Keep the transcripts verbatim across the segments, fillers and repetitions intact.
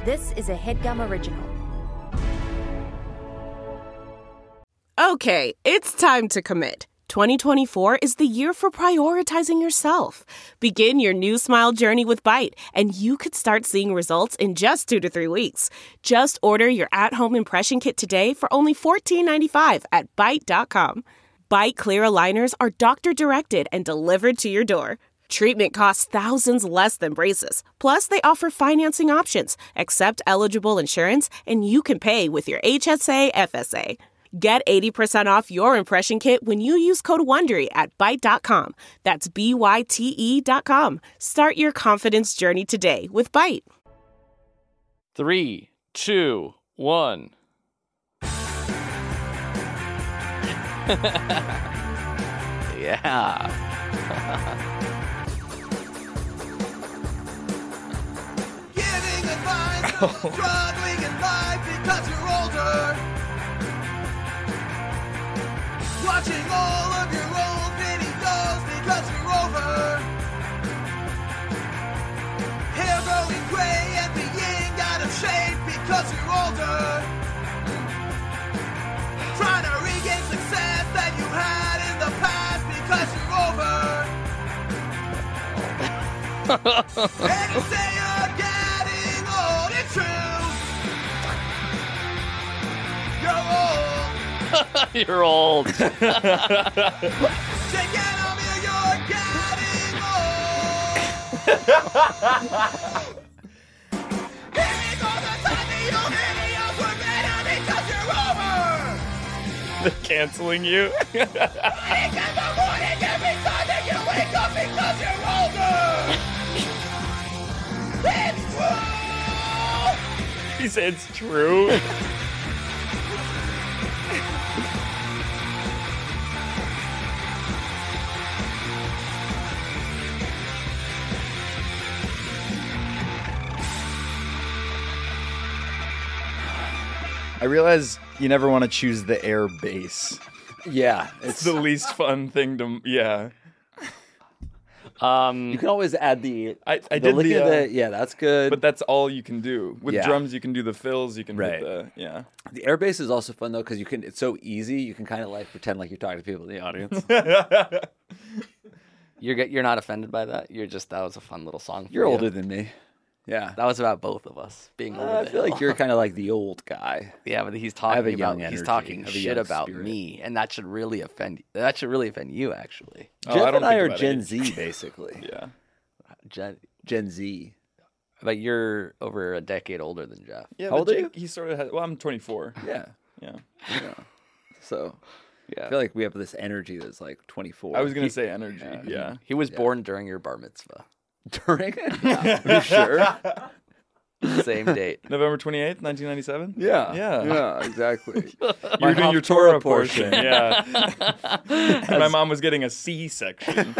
This is a HeadGum original. Okay, it's time to commit. twenty twenty-four is the year for prioritizing yourself. Begin your new smile journey with Byte, and you could start seeing results in just two to three weeks. Just order your at-home impression kit today for only fourteen ninety-five at byte dot com. Byte Clear aligners are doctor-directed and delivered to your door. Treatment costs thousands less than braces. Plus, they offer financing options, accept eligible insurance, and you can pay with your H S A F S A. Get eighty percent off your impression kit when you use code WONDERY at byte dot com. That's B Y T E dot com. Start your confidence journey today with Byte. Three, two, one. Yeah. Giving advice to the struggling in life because you're older. Watching all of your old videos because you're over. Hair growing gray and being out of shape because you're older. Trying to regain success that you had in the past because you're over. And you say you're getting old, it's true. You're old. You're old. Take it on me, you're getting old. Here goes the time that your videos were better because you're over. They're canceling you. Wake in the morning every time that you wake up because you're older. It's true. He said it's true. I realize you never want to choose the air bass. Yeah, It's the least fun thing to, yeah. Um, you can always add the. I, I the did licking the, of uh, the, yeah, that's good. but that's all you can do. With Yeah. drums, you can do the fills, you can Right. hit the, yeah. The air bass is also fun though because you can. It's so easy. You can kind of like pretend like you're talking to people in the audience. you're get- you're not offended by that. You're just that was a fun little song. For You're you. older than me. Yeah, That was about both of us being older. I than feel like him. you're kind of like the old guy. Yeah, but he's I talking have a about young he's energy. talking I have a shit young about spirit. me, and that should really offend. That should really offend you, actually. Oh, Jeff I don't and I think are about Gen age. Z basically. Yeah. Gen, Gen Z. but you're over a decade older than Jeff. Yeah, How but old are Jake, he sort of has, well, I'm twenty-four. Yeah, Yeah. yeah. So Yeah, I feel like we have this energy that's like twenty-four. I was going to say energy, yeah. he was born during your bar mitzvah, during it. Yeah. Are you sure? same date. November twenty-eighth, nineteen ninety-seven? Yeah. Yeah. Yeah. Exactly. You My were doing your Haftorah Torah portion. portion, yeah. And my mom was getting a C section.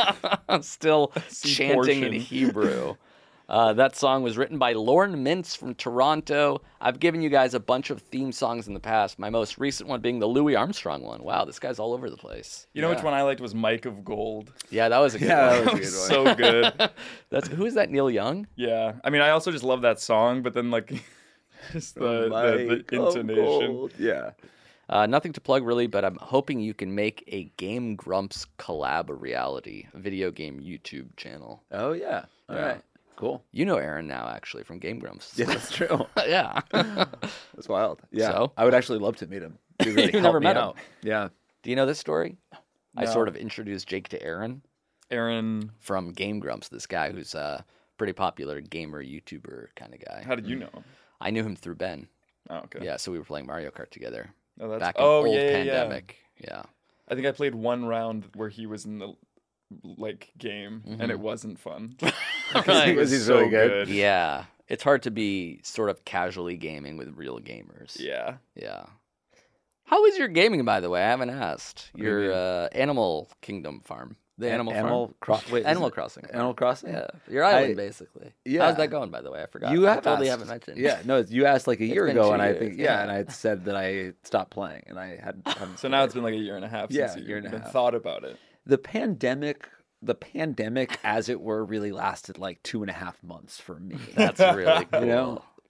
Still C chanting in portion. Hebrew. Uh, that song was written by Lorne Mintz from Toronto. I've given you guys a bunch of theme songs in the past. My most recent one being the Louis Armstrong one. Wow, this guy's all over the place. You know Yeah. which one I liked was Mike of Gold. Yeah, that was a good Yeah, one. that was a good one. So good. That's who is that? Neil Young? Yeah. I mean, I also just love that song, but then, like, just the, the, Mike the of intonation. Gold. Yeah. Uh, nothing to plug really, but I'm hoping you can make a Game Grumps collab a reality, a video game YouTube channel. Oh yeah. All right. Yeah. Cool. You know Aaron now, actually, from Game Grumps. Yeah, that's true. yeah. That's wild. Yeah. So? I would actually love to meet him. He'd really You've help never me met him. out. Yeah. Do you know this story? I No. sort of introduced Jake to Aaron Aaron, from Game Grumps, this guy who's a pretty popular gamer, YouTuber kind of guy. how did you know him? I knew him through Ben. Oh, okay. Yeah, so we were playing Mario Kart together Oh, that's, back in oh old yeah, yeah, yeah. pandemic. Yeah. I think I played one round where he was in the like game, and it wasn't fun. Right. He was He's so really good. good. Yeah. It's hard to be sort of casually gaming with real gamers. Yeah. Yeah. How is your gaming, by the way? I haven't asked. do you Your mean? uh, Animal Kingdom farm. The An- Animal, Animal Farm? Cro- wait, is Animal it Crossing. farm. Animal Crossing? Yeah. Your island, I- basically. yeah. How's that going, by the way? I forgot. You I have totally asked. haven't mentioned. Yeah, no, you asked like a It's year been ago, two and I years, think yeah, yeah. and I had said that I stopped playing, and I hadn't. hadn't So now it's been like a year and a half Yeah, since you year and a even half. thought about it. the pandemic. The pandemic, as it were, really lasted like two and a half months for me. That's really cool. You know,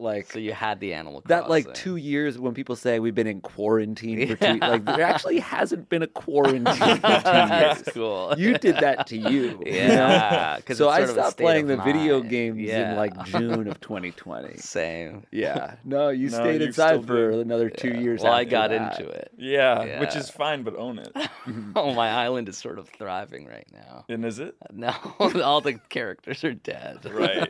like So you had the Animal that like Crossing. two years when people say we've been in quarantine for two like there actually hasn't been a quarantine for two years. That's cool. You did that to you. you know? Yeah. 'cause So it's I sort of a stopped state playing of the video mind. games Yeah. in like June of twenty twenty. Same. Yeah. No, you No, stayed you inside still for did. another two years. Well, I after got that. into it. Yeah, which Yeah. is fine, but own it. Oh, my island is sort of thriving right now. And is it? No, all the characters are dead. Right.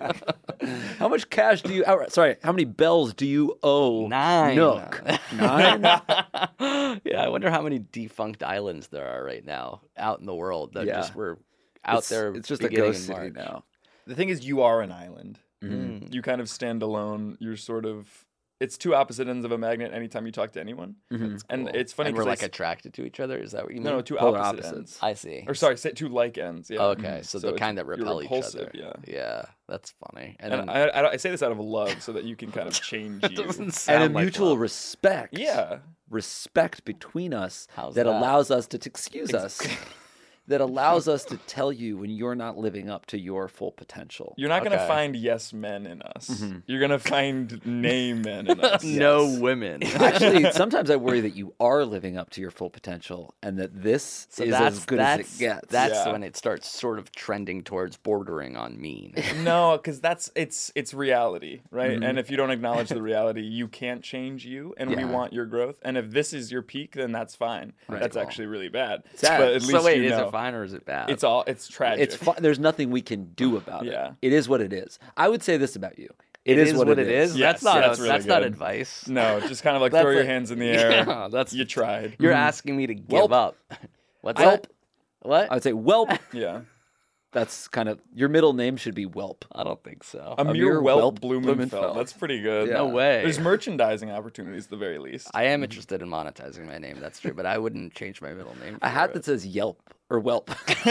How much cash do you? oh, Sorry, how many bells do you owe Nine. Nook? Nine. Yeah, I wonder how many defunct islands there are right now out in the world that Yeah. just were out It's- there. It's just a beginning ghost in city March. now. The thing is, you are an island. Mm. You kind of stand alone. You're sort of. It's two opposite ends of a magnet anytime you talk to anyone. And Cool. it's funny And we're 'cause I like s- attracted to each other. Is that what you mean? No, no, two Polar opposite opposites. ends. I see. Or sorry, say two like ends. Yeah. Okay, so, the it's- kind that you're repel each repulsive, other. Yeah. Yeah, that's funny. And, And then, I, I, I say this out of love so that you can kind of change that you. doesn't sound And a like mutual love. respect. Yeah. Respect between us How's that, that? allows us to t- excuse us. That allows us to tell you when you're not living up to your full potential. You're not going to Okay. find yes men in us. Mm-hmm. You're going to find nay men in us. no women. Actually, sometimes I worry that you are living up to your full potential, and that this So is that's as good that's, as it gets. That's Yeah. when it starts sort of trending towards bordering on mean. No, because that's it's it's reality, right? Mm-hmm. And if you don't acknowledge the reality, you can't change you, and we Yeah. want your growth. And if this is your peak, then that's fine. That's Cool. actually really bad. Sad. But at least so wait, you is know. it fine or is it bad? It's all it's tragic. It's fu- there's nothing we can do about it. Yeah. It is what it is. I would say this about you. it is, what it is. Yes, that's not that's a, really that's not good. advice. No, just kind of like That's throw your like- hands in the air. Yeah, that's You tried. You're asking me to give Welp. up. What's Welp. that? What? I would say Welp. Yeah. That's kind of your middle name should be Welp. I don't think so. Amir Amir Welp Welp Blumenfeld. Blumenfeld. That's pretty good. Yeah. No way. There's merchandising opportunities at the very least. I am interested in monetizing my name. That's true, but I wouldn't change my middle name. A for hat it. that says Yelp or Welp.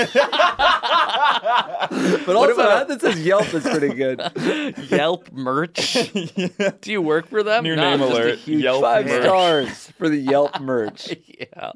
But also a hat that says Yelp is pretty good. Yelp merch. Do you work for them? New No, name just a alert. huge Yelp Five merch. stars for the Yelp merch. Yeah.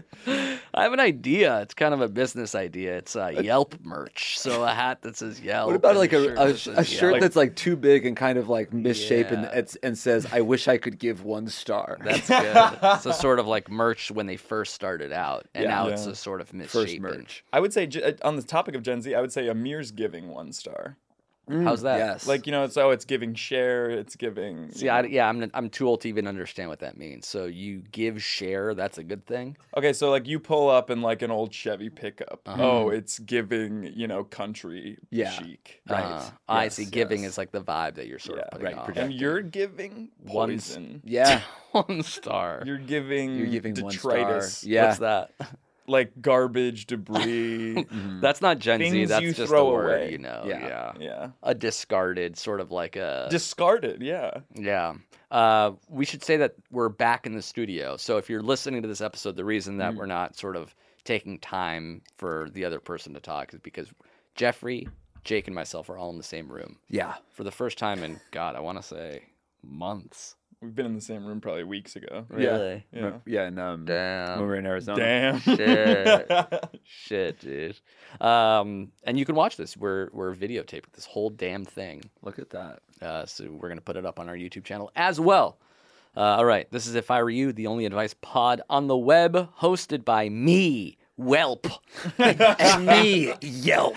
I have an idea. It's kind of a business idea. It's uh, Yelp merch. So a hat that says Yelp. What about and like a, shirt a, that says a shirt Yelp. that's like too big and kind of like misshapen Yeah. and, and says, I wish I could give one star. That's good. So sort of like merch when they first started out, and Yeah. now it's Yeah. a sort of First misshapen. merch. I would say Ge- on the topic of Gen Z, I would say Amir's giving one star. How's that? Yes. Like you know, it's oh, it's giving share. It's giving. you See, I, know. yeah, I'm I'm too old to even understand what that means. So you give share, that's a good thing. Okay, so like you pull up in like an old Chevy pickup. Oh, it's giving you know country Yeah. chic. Right. Uh, I Yes, see. Giving yes. is like the vibe that you're sort Yeah, of putting right, off. project- And you're giving One s- poison. Yeah. One star. You're giving. You're giving one star. detritus. Yeah. What's that? Like garbage, debris. That's not Gen Z. Things That's you just throw a word, away. you know. Yeah. Yeah. yeah. A discarded, sort of like a. Discarded. Yeah. Yeah. Uh, we should say that we're back in the studio. So if you're listening to this episode, the reason that we're not sort of taking time for the other person to talk is because Jeffrey, Jake, and myself are all in the same room Yeah. for the first time in, God, I want to say months. We've been in the same room probably weeks ago. Really? Yeah. Yeah. And um, Damn. when we were in Arizona. Damn. Shit. Shit, dude. Um, and you can watch this. We're we're videotaping this whole damn thing. Look at that. Uh, so we're gonna put it up on our YouTube channel as well. Uh, all right, this is If I Were You, the only advice pod on the web, hosted by me, Welp, And me, Yelp.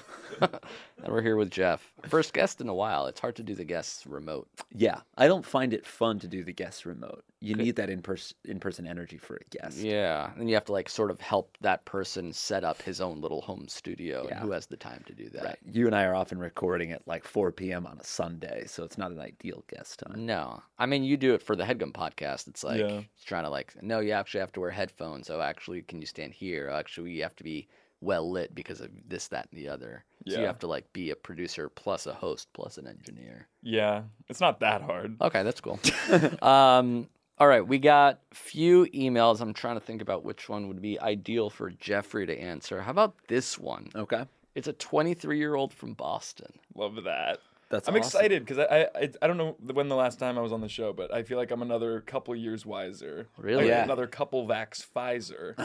and we're here with Jeff. First guest in a while. It's hard to do the guests remote. Yeah. I don't find it fun to do the guest remote. You need that in person in person energy for a guest. Yeah, and you have to like sort of help that person set up his own little home studio. Yeah. And who has the time to do that? Right. You and I are often recording at like four p.m. on a Sunday, so it's not an ideal guest time. No, I mean you do it for the Headgum podcast. It's like Yeah. it's trying to like, no, you actually have to wear headphones. Oh, actually, can you stand here? Oh, actually, you have to be well lit because of this, that, and the other. So you Yeah. have to like be a producer plus a host plus an engineer. Yeah. It's not that hard. Okay, that's cool. um, all right, we got few emails. I'm trying to think about which one would be ideal for Jeffrey to answer. How about this one? Okay. It's a twenty-three year old from Boston. Love that. That's I'm awesome. excited because I, I I don't know when the last time I was on the show, but I feel like I'm another couple years wiser. Really? Like Yeah. Another couple vax Pfizer.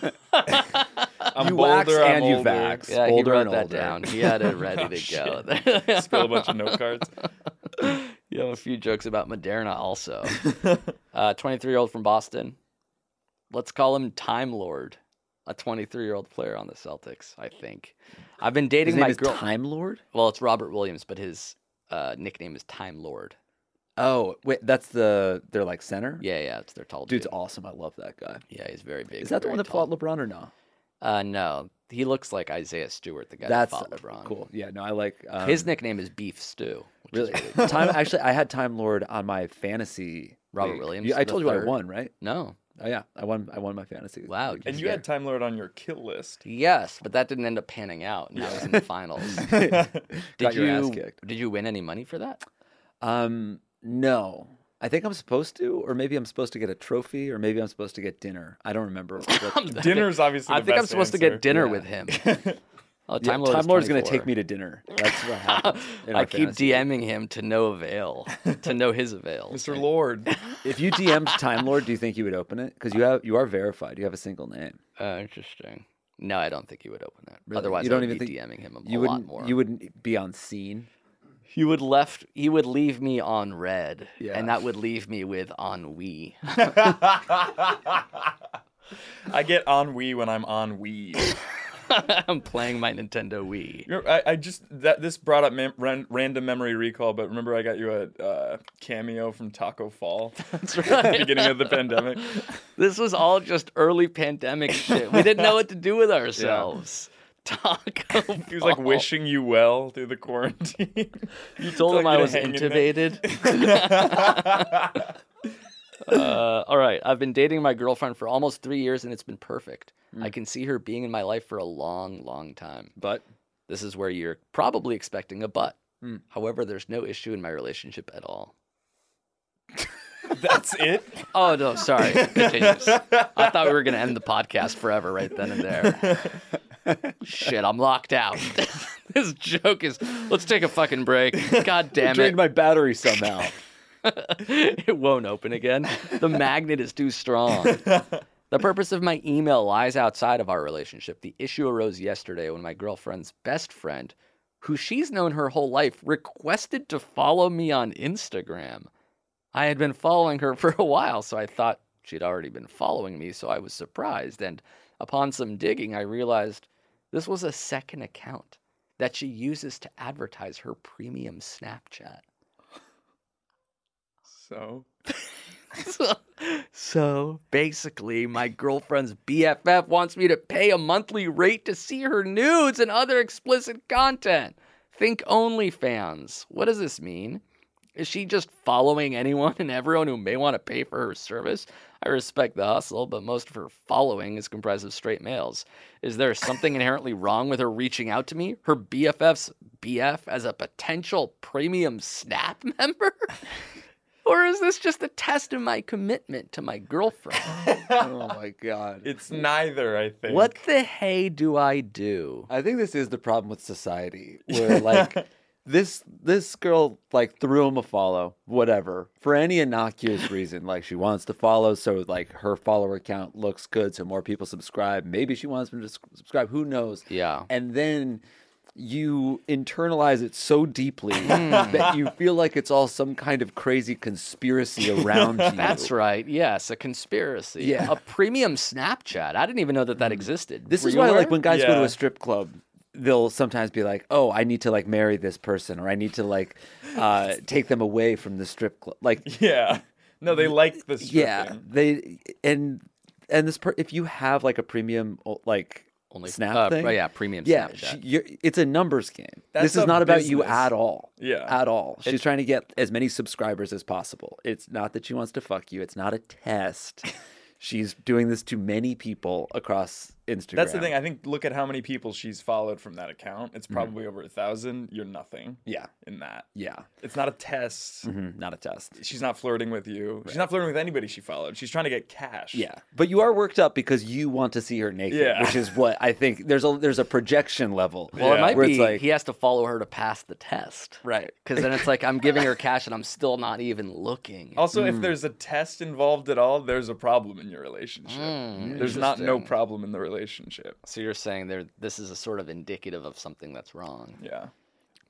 I'm You bolder, wax I'm and you older. vax. Yeah, Bolder he wrote and that older. down. He had it ready Oh, to shit. go. Spill a bunch of note cards. Yeah, a few jokes about Moderna also. Uh, twenty-three-year-old from Boston. Let's call him Time Lord. A twenty-three-year-old player on the Celtics, I think. I've been dating His name my is girl. Time Lord? Well, it's Robert Williams, but his uh, nickname is Time Lord. Oh, wait, that's the their like center? Yeah, yeah, it's their tall Dude's dude. awesome. I love that guy. Yeah, he's very big. Is that the very one that tall. fought LeBron or no? Uh, no, he looks like Isaiah Stewart, the guy That's that fought LeBron. cool. Yeah, no, I like um, His nickname is Beef Stew. Which Really? Is really Time actually I had Time Lord on my fantasy. Robert league. Williams, Yeah, I the told you I third. won, right? No. Oh yeah, I won I won my fantasy. Wow. And you had Time Lord on your kill list. Yes, but that didn't end up panning out. Now he's in the finals. Got Did your ass you kicked. did you win any money for that? Um no. I think I'm supposed to, or maybe I'm supposed to get a trophy, or maybe I'm supposed to get dinner. I don't remember. what- Dinner's obviously. I the think I'm best supposed to answer. get dinner Yeah. with him. Oh, Yeah, Time Lord Time is Lord's gonna twenty-four. take me to dinner. That's what happens. in I our keep fantasy. DMing him to no avail, to no his avail. Mister Lord. If you D M'd Time Lord, do you think he would open it? Because you have you are verified. You have a single name. Uh, interesting. No, I don't think he would open it. Really? Otherwise, you don't I would even be think DMing him a, you a wouldn't lot more. you wouldn't be on scene. He would left. He would leave me on red, Yeah. and that would leave me with ennui. I get ennui when I'm on Wii. I'm playing my Nintendo Wii. You're- I, I just that this brought up mem- ran, random memory recall, but remember I got you a uh, cameo from Taco Fall That's at the right. beginning of the pandemic. This was all just early pandemic shit. We didn't know what to do with ourselves. Taco. He was like Fall. wishing you well through the quarantine. You told him telling I you to was hang in there. intubated. uh, all right. I've been dating my girlfriend for almost three years, and it's been perfect. I can see her being in my life for a long, long time. But This is where you're probably expecting a but. Hmm. However, there's no issue in my relationship at all. That's it. Oh, no, sorry. Continues. I thought we were going to end the podcast forever right then and there. Shit, I'm locked out. This joke is, let's take a fucking break. God damn drained it. my battery somehow. It won't open again. The magnet is too strong. The purpose of my email lies outside of our relationship. The issue arose yesterday when my girlfriend's best friend, who she's known her whole life, requested to follow me on Instagram. I had been following her for a while, so I thought she'd already been following me, so I was surprised. And upon some digging, I realized this was a second account that she uses to advertise her premium Snapchat. So So, so basically, my girlfriend's B F F wants me to pay a monthly rate to see her nudes and other explicit content. Think OnlyFans. What does this mean? Is she just following anyone and everyone who may want to pay for her service? I respect the hustle, but most of her following is comprised of straight males. Is there something inherently wrong with her reaching out to me, her B F F's B F, as a potential premium Snap member? Or is this just a test of my commitment to my girlfriend? Oh my god. it's neither, I think. What the hey do I do? I think this is the problem with society, where like this this girl like threw him a follow, whatever, for any innocuous reason. Like she wants to follow, so like her follower count looks good, so more people subscribe. Maybe she wants them to s- subscribe. Who knows? Yeah. And then you internalize it so deeply that you feel like it's all some kind of crazy conspiracy around you. That's right. Yes, a conspiracy. Yeah. A premium Snapchat. I didn't even know that that existed. This Were is you why, aware? like, when guys go to Yeah. a strip club, they'll sometimes be like, "Oh, I need to like marry this person, or I need to like uh, take them away from the strip club." Like, Yeah. No, they like the stripping. yeah, they and and this per- if you have like a premium o- like Only Snap uh, thing, Yeah, premium yeah, Snapchat. she, you're, it's a numbers game. That's this is a not about you business. at all. Yeah. At all. She's trying to get as many subscribers as possible. It's not that she wants to fuck you. It's not a test. She's doing this to many people across Instagram. That's the thing. I think look at how many people she's followed from that account. It's probably over a thousand. You're nothing Yeah. in that. Yeah. It's not a test. Mhm, not a test. She's not flirting with you. She's not flirting with anybody she followed. She's trying to get cash. Yeah, but you are worked up because you want to see her naked, Yeah. which is what I think. There's a there's a projection level. Well, it Yeah. might where be it's like, he has to follow her to pass the test. right. Because then it's like I'm giving her cash and I'm still not even looking. Also, Hmm. if there's a test involved at all, there's a problem in your relationship. Mm, there's not no interesting. problem in the relationship. So you're saying there this is a sort of indicative of something that's wrong. Yeah.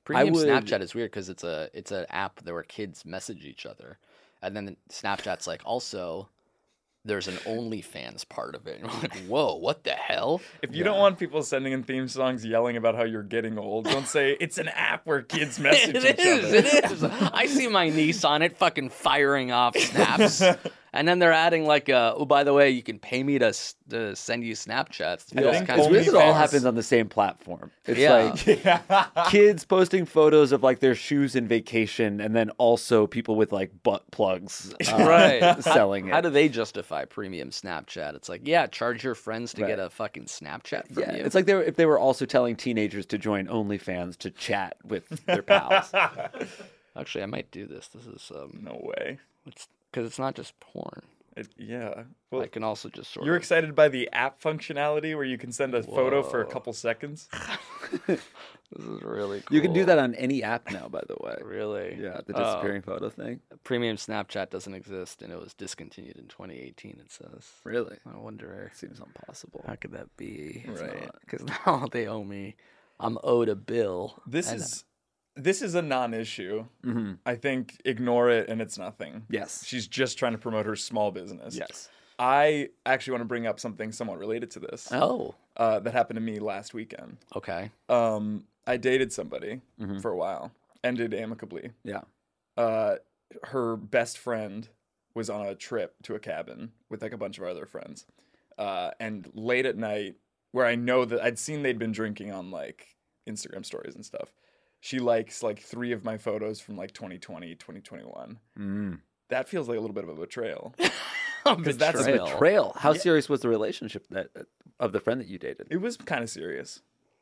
Premium would- Snapchat is weird because it's a it's an app that where kids message each other, and then Snapchat's like also there's an OnlyFans part of it. And we're like, whoa, what the hell? If you don't want people sending in theme songs yelling about how you're getting old, don't say it's an app where kids message It each is, other. it is. I see my niece on it fucking firing off snaps. And then they're adding like, uh, oh, by the way, you can pay me to, s- to send you Snapchats. It feels think kind It's of weird that it all OnlyFans. happens on the same platform. It's Yeah. like kids posting photos of like their shoes in vacation, and then also people with like butt plugs, uh, Right. selling it. How do they justify premium Snapchat? It's like, yeah, charge your friends to Right. get a fucking Snapchat from Yeah, you. it's like they were, if they were also telling teenagers to join OnlyFans to chat with their pals. Actually, I might do this. This is um, No way. it's because it's not just porn. It, yeah. Well, I can also just sort you're of. excited by the app functionality where you can send a photo for a Whoa. couple seconds? This is really cool. You can do that on any app now, by the way. Really? Yeah, the Oh. disappearing photo thing. Premium Snapchat doesn't exist, and it was discontinued in twenty eighteen. It says. Really? I wonder Seems impossible. how could that be? Right. Because now they owe me. I'm owed a bill. This And- is this is a non-issue. Mm-hmm. I think ignore it and it's nothing. Yes. She's just trying to promote her small business. Yes. I actually want to bring up something somewhat related to this Oh. uh, that happened to me last weekend. Okay. Um, I dated somebody Mhm. for a while, ended amicably. Yeah. Uh, her best friend was on a trip to a cabin with like a bunch of our other friends. Uh, and late at night, where I know that I'd seen they'd been drinking on like Instagram stories and stuff, she likes like three of my photos from like twenty twenty, twenty twenty-one. Mm. That feels like a little bit of a betrayal. Because that's a betrayal. Betrayal. How Yeah. serious was the relationship that of the friend that you dated? It was kind of serious.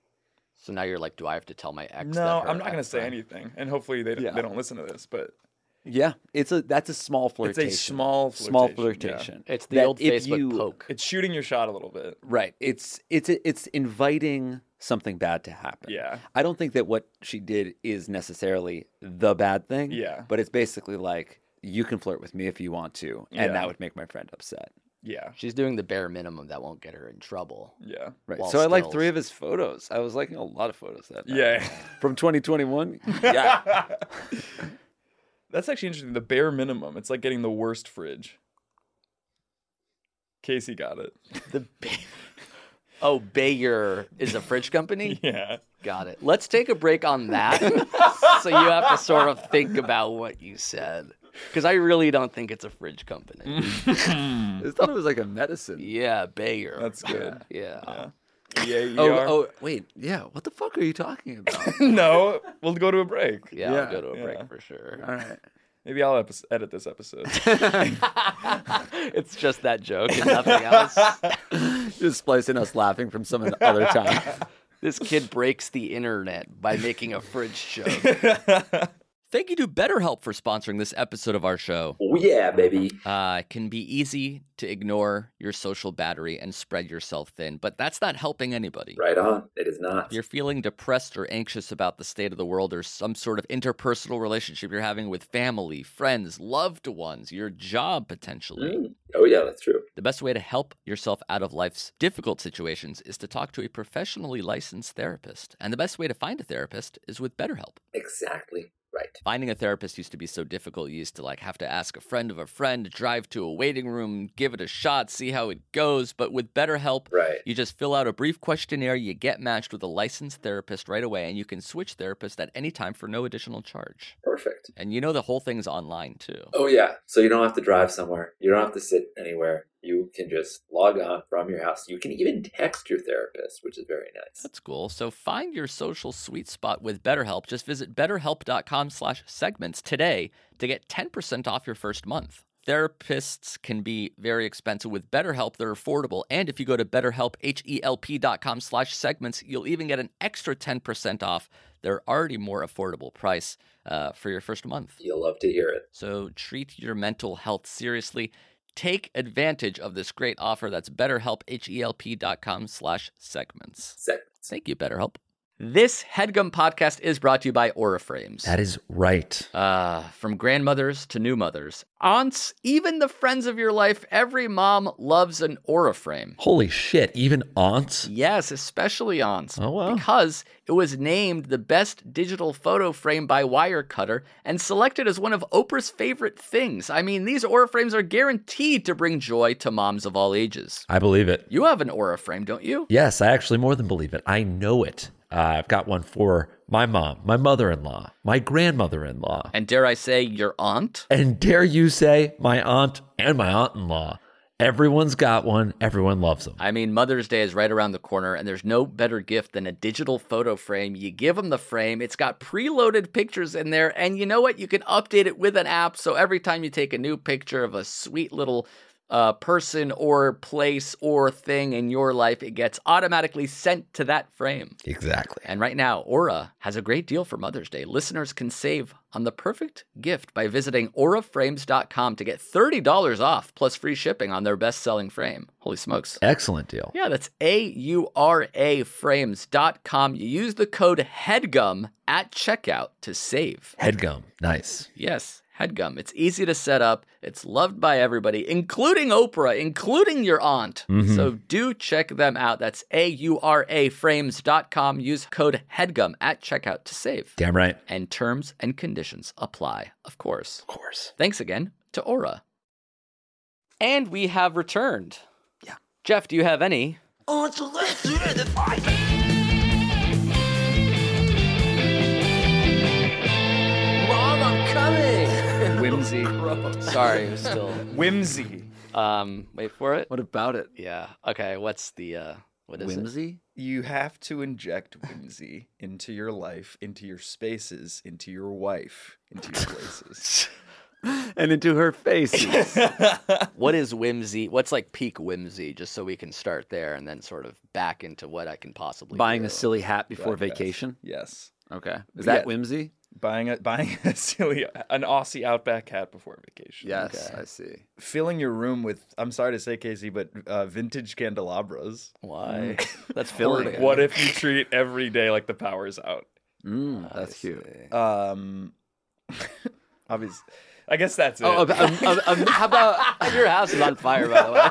So now you're like, do I have to tell my ex? No, that her I'm not going to say ex-friend- anything, and hopefully they, Yeah. they don't listen to this. But Yeah, it's a that's a small it's flirtation. a small flirtation, small yeah. flirtation. It's the That old if Facebook you- poke. It's shooting your shot a little bit. Right. It's it's it's inviting something bad to happen. Yeah. I don't think that what she did is necessarily the bad thing. Yeah. But it's basically like you can flirt with me if you want to, and Yeah. that would make my friend upset. Yeah. She's doing the bare minimum that won't get her in trouble. Yeah. Right. While so I liked stills. three of his photos. I was liking a lot of photos that night. Yeah. From twenty twenty-one. Yeah. That's actually interesting. The bare minimum. It's like getting the worst fridge. Casey got it. The ba- oh, Bayer is a fridge company. Yeah. Got it. Let's take a break on that. So you have to sort of think about what you said, because I really don't think it's a fridge company. I thought it was like a medicine. Yeah, Bayer. That's good. Yeah. Yeah. E A E Oh, R. oh, wait. Yeah. What the fuck are you talking about? No, we'll go to a break. Yeah, Yeah, I'll go to a yeah. break for sure. All right. Maybe I'll epi- edit this episode. It's just that joke and nothing else. Just splicing us laughing from some of the other time. This kid breaks the internet by making a fridge joke. Thank you to BetterHelp for sponsoring this episode of our show. Oh, yeah, baby. Uh, it can be easy to ignore your social battery and spread yourself thin, but that's not helping anybody. Right on. It is not. If you're feeling depressed or anxious about the state of the world or some sort of interpersonal relationship you're having with family, friends, loved ones, your job potentially, Mm. Oh, yeah, that's true. the best way to help yourself out of life's difficult situations is to talk to a professionally licensed therapist. And the best way to find a therapist is with BetterHelp. Exactly right. Finding a therapist used to be so difficult. You used to like have to ask a friend of a friend, drive to a waiting room, give it a shot, see how it goes. But with BetterHelp, Right. you just fill out a brief questionnaire, you get matched with a licensed therapist right away, and you can switch therapists at any time for no additional charge. Perfect. And you know the whole thing's online too. Oh, yeah. So you don't have to drive somewhere. You don't have to sit anywhere. You can just log on from your house. You can even text your therapist, which is very nice. That's cool. So find your social sweet spot with BetterHelp. Just visit betterhelp.com slash segments today to get ten percent off your first month. Therapists can be very expensive. With BetterHelp, they're affordable. And if you go to betterhelp, H-E-L-P dot com slash segments, you'll even get an extra ten percent off their already more affordable price uh, for your first month. You'll love to hear it. So treat your mental health seriously. Take advantage of this great offer. That's betterhelp, H-E-L-P dot com slash segments. Segments. Thank you, BetterHelp. This HeadGum podcast is brought to you by Aura Frames. That is right. Uh, from grandmothers to new mothers, aunts, even the friends of your life, every mom loves an Aura Frame. Holy shit, even aunts? Yes, especially aunts. Oh, wow. Because it was named the best digital photo frame by Wirecutter and selected as one of Oprah's favorite things. I mean, these Aura Frames are guaranteed to bring joy to moms of all ages. I believe it. You have an Aura Frame, don't you? Yes, I actually more than believe it. I know it. Uh, I've got one for my mom, my mother-in-law, my grandmother-in-law, And dare I say, your aunt? and dare you say, my aunt and my aunt-in-law. Everyone's got one. Everyone loves them. I mean, Mother's Day is right around the corner, and there's no better gift than a digital photo frame. You give them the frame, it's got preloaded pictures in there, and you know what? You can update it with an app, so every time you take a new picture of a sweet little uh, person or place or thing in your life, it gets automatically sent to that frame. Exactly. And right now, Aura has a great deal for Mother's Day. Listeners can save on the perfect gift by visiting aura frames dot com to get thirty dollars off plus free shipping on their best-selling frame. Holy smokes. Excellent deal. Yeah, that's A U R A frames dot com. You use the code HEADGUM at checkout to save. Headgum. Nice. Yes, HEADGUM. It's easy to set up. It's loved by everybody, including Oprah, including your aunt. Mhm. So do check them out. That's A U R A frames dot com. Use code HEADGUM at checkout to save. Damn right. And terms and conditions apply, of course. Of course. Thanks again to Aura. And we have returned. Yeah. Jeff, do you have any? On to let's do the fight. Mom, I'm coming. Whimsy. Sorry, it was still. Whimsy. Um, wait for it. What about it? Yeah. Okay. What's the uh? What is it? Whimsy? You have to inject whimsy into your life, into your spaces, into your wife, into your places. And into her face. What is whimsy? What's like peak whimsy? Just so we can start there and then sort of back into what I can possibly Buying do. a silly hat before Yes. vacation. Yes. Okay. Is Yeah. that whimsy? Buying a buying a silly an Aussie Outback hat before vacation. Yes, Okay. I see. Filling your room with, I'm sorry to say, Casey, but uh, vintage candelabras. Why? That's Or filling. What if you treat every day like the power's out? Mm, that's cute. Um, obviously, I guess that's it. Oh, um, um, um, um, how about Your house is on fire,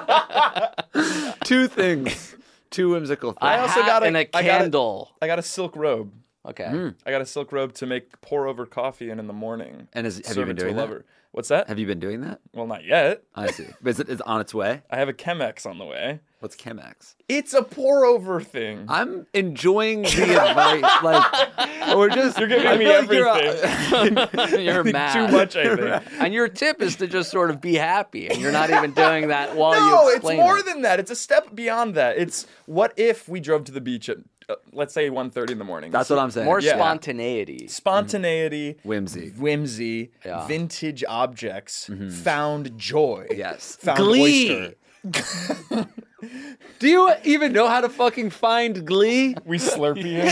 by the way. two things? Two whimsical things. I I also also got got a- and a I got a- candle. I got a silk robe. Okay. Mm. I got a silk robe to make pour over coffee in in the morning. And is, have Serve you been it to a doing that? lover. What's that? Have you been doing that? Well, not yet. I see. But is it is it on its way? I have a Chemex on the way. What's Chemex? It's a pour over thing. I'm enjoying the advice. Like, we're just. You're giving I me feel like you're, everything. You're I think mad. too much, I think. And your tip is to just sort of be happy, and you're not even doing that while No, you it's explain more it. than that. It's a step beyond that. It's what if we drove to the beach at, uh, let's say, one thirty in the morning. That's what I'm saying. More Yeah. spontaneity. Spontaneity, Whimsy. whimsy, Yeah. vintage objects, found joy. Yes. Found Glee. oyster. Do you even know how to fucking find Glee? We Slurpee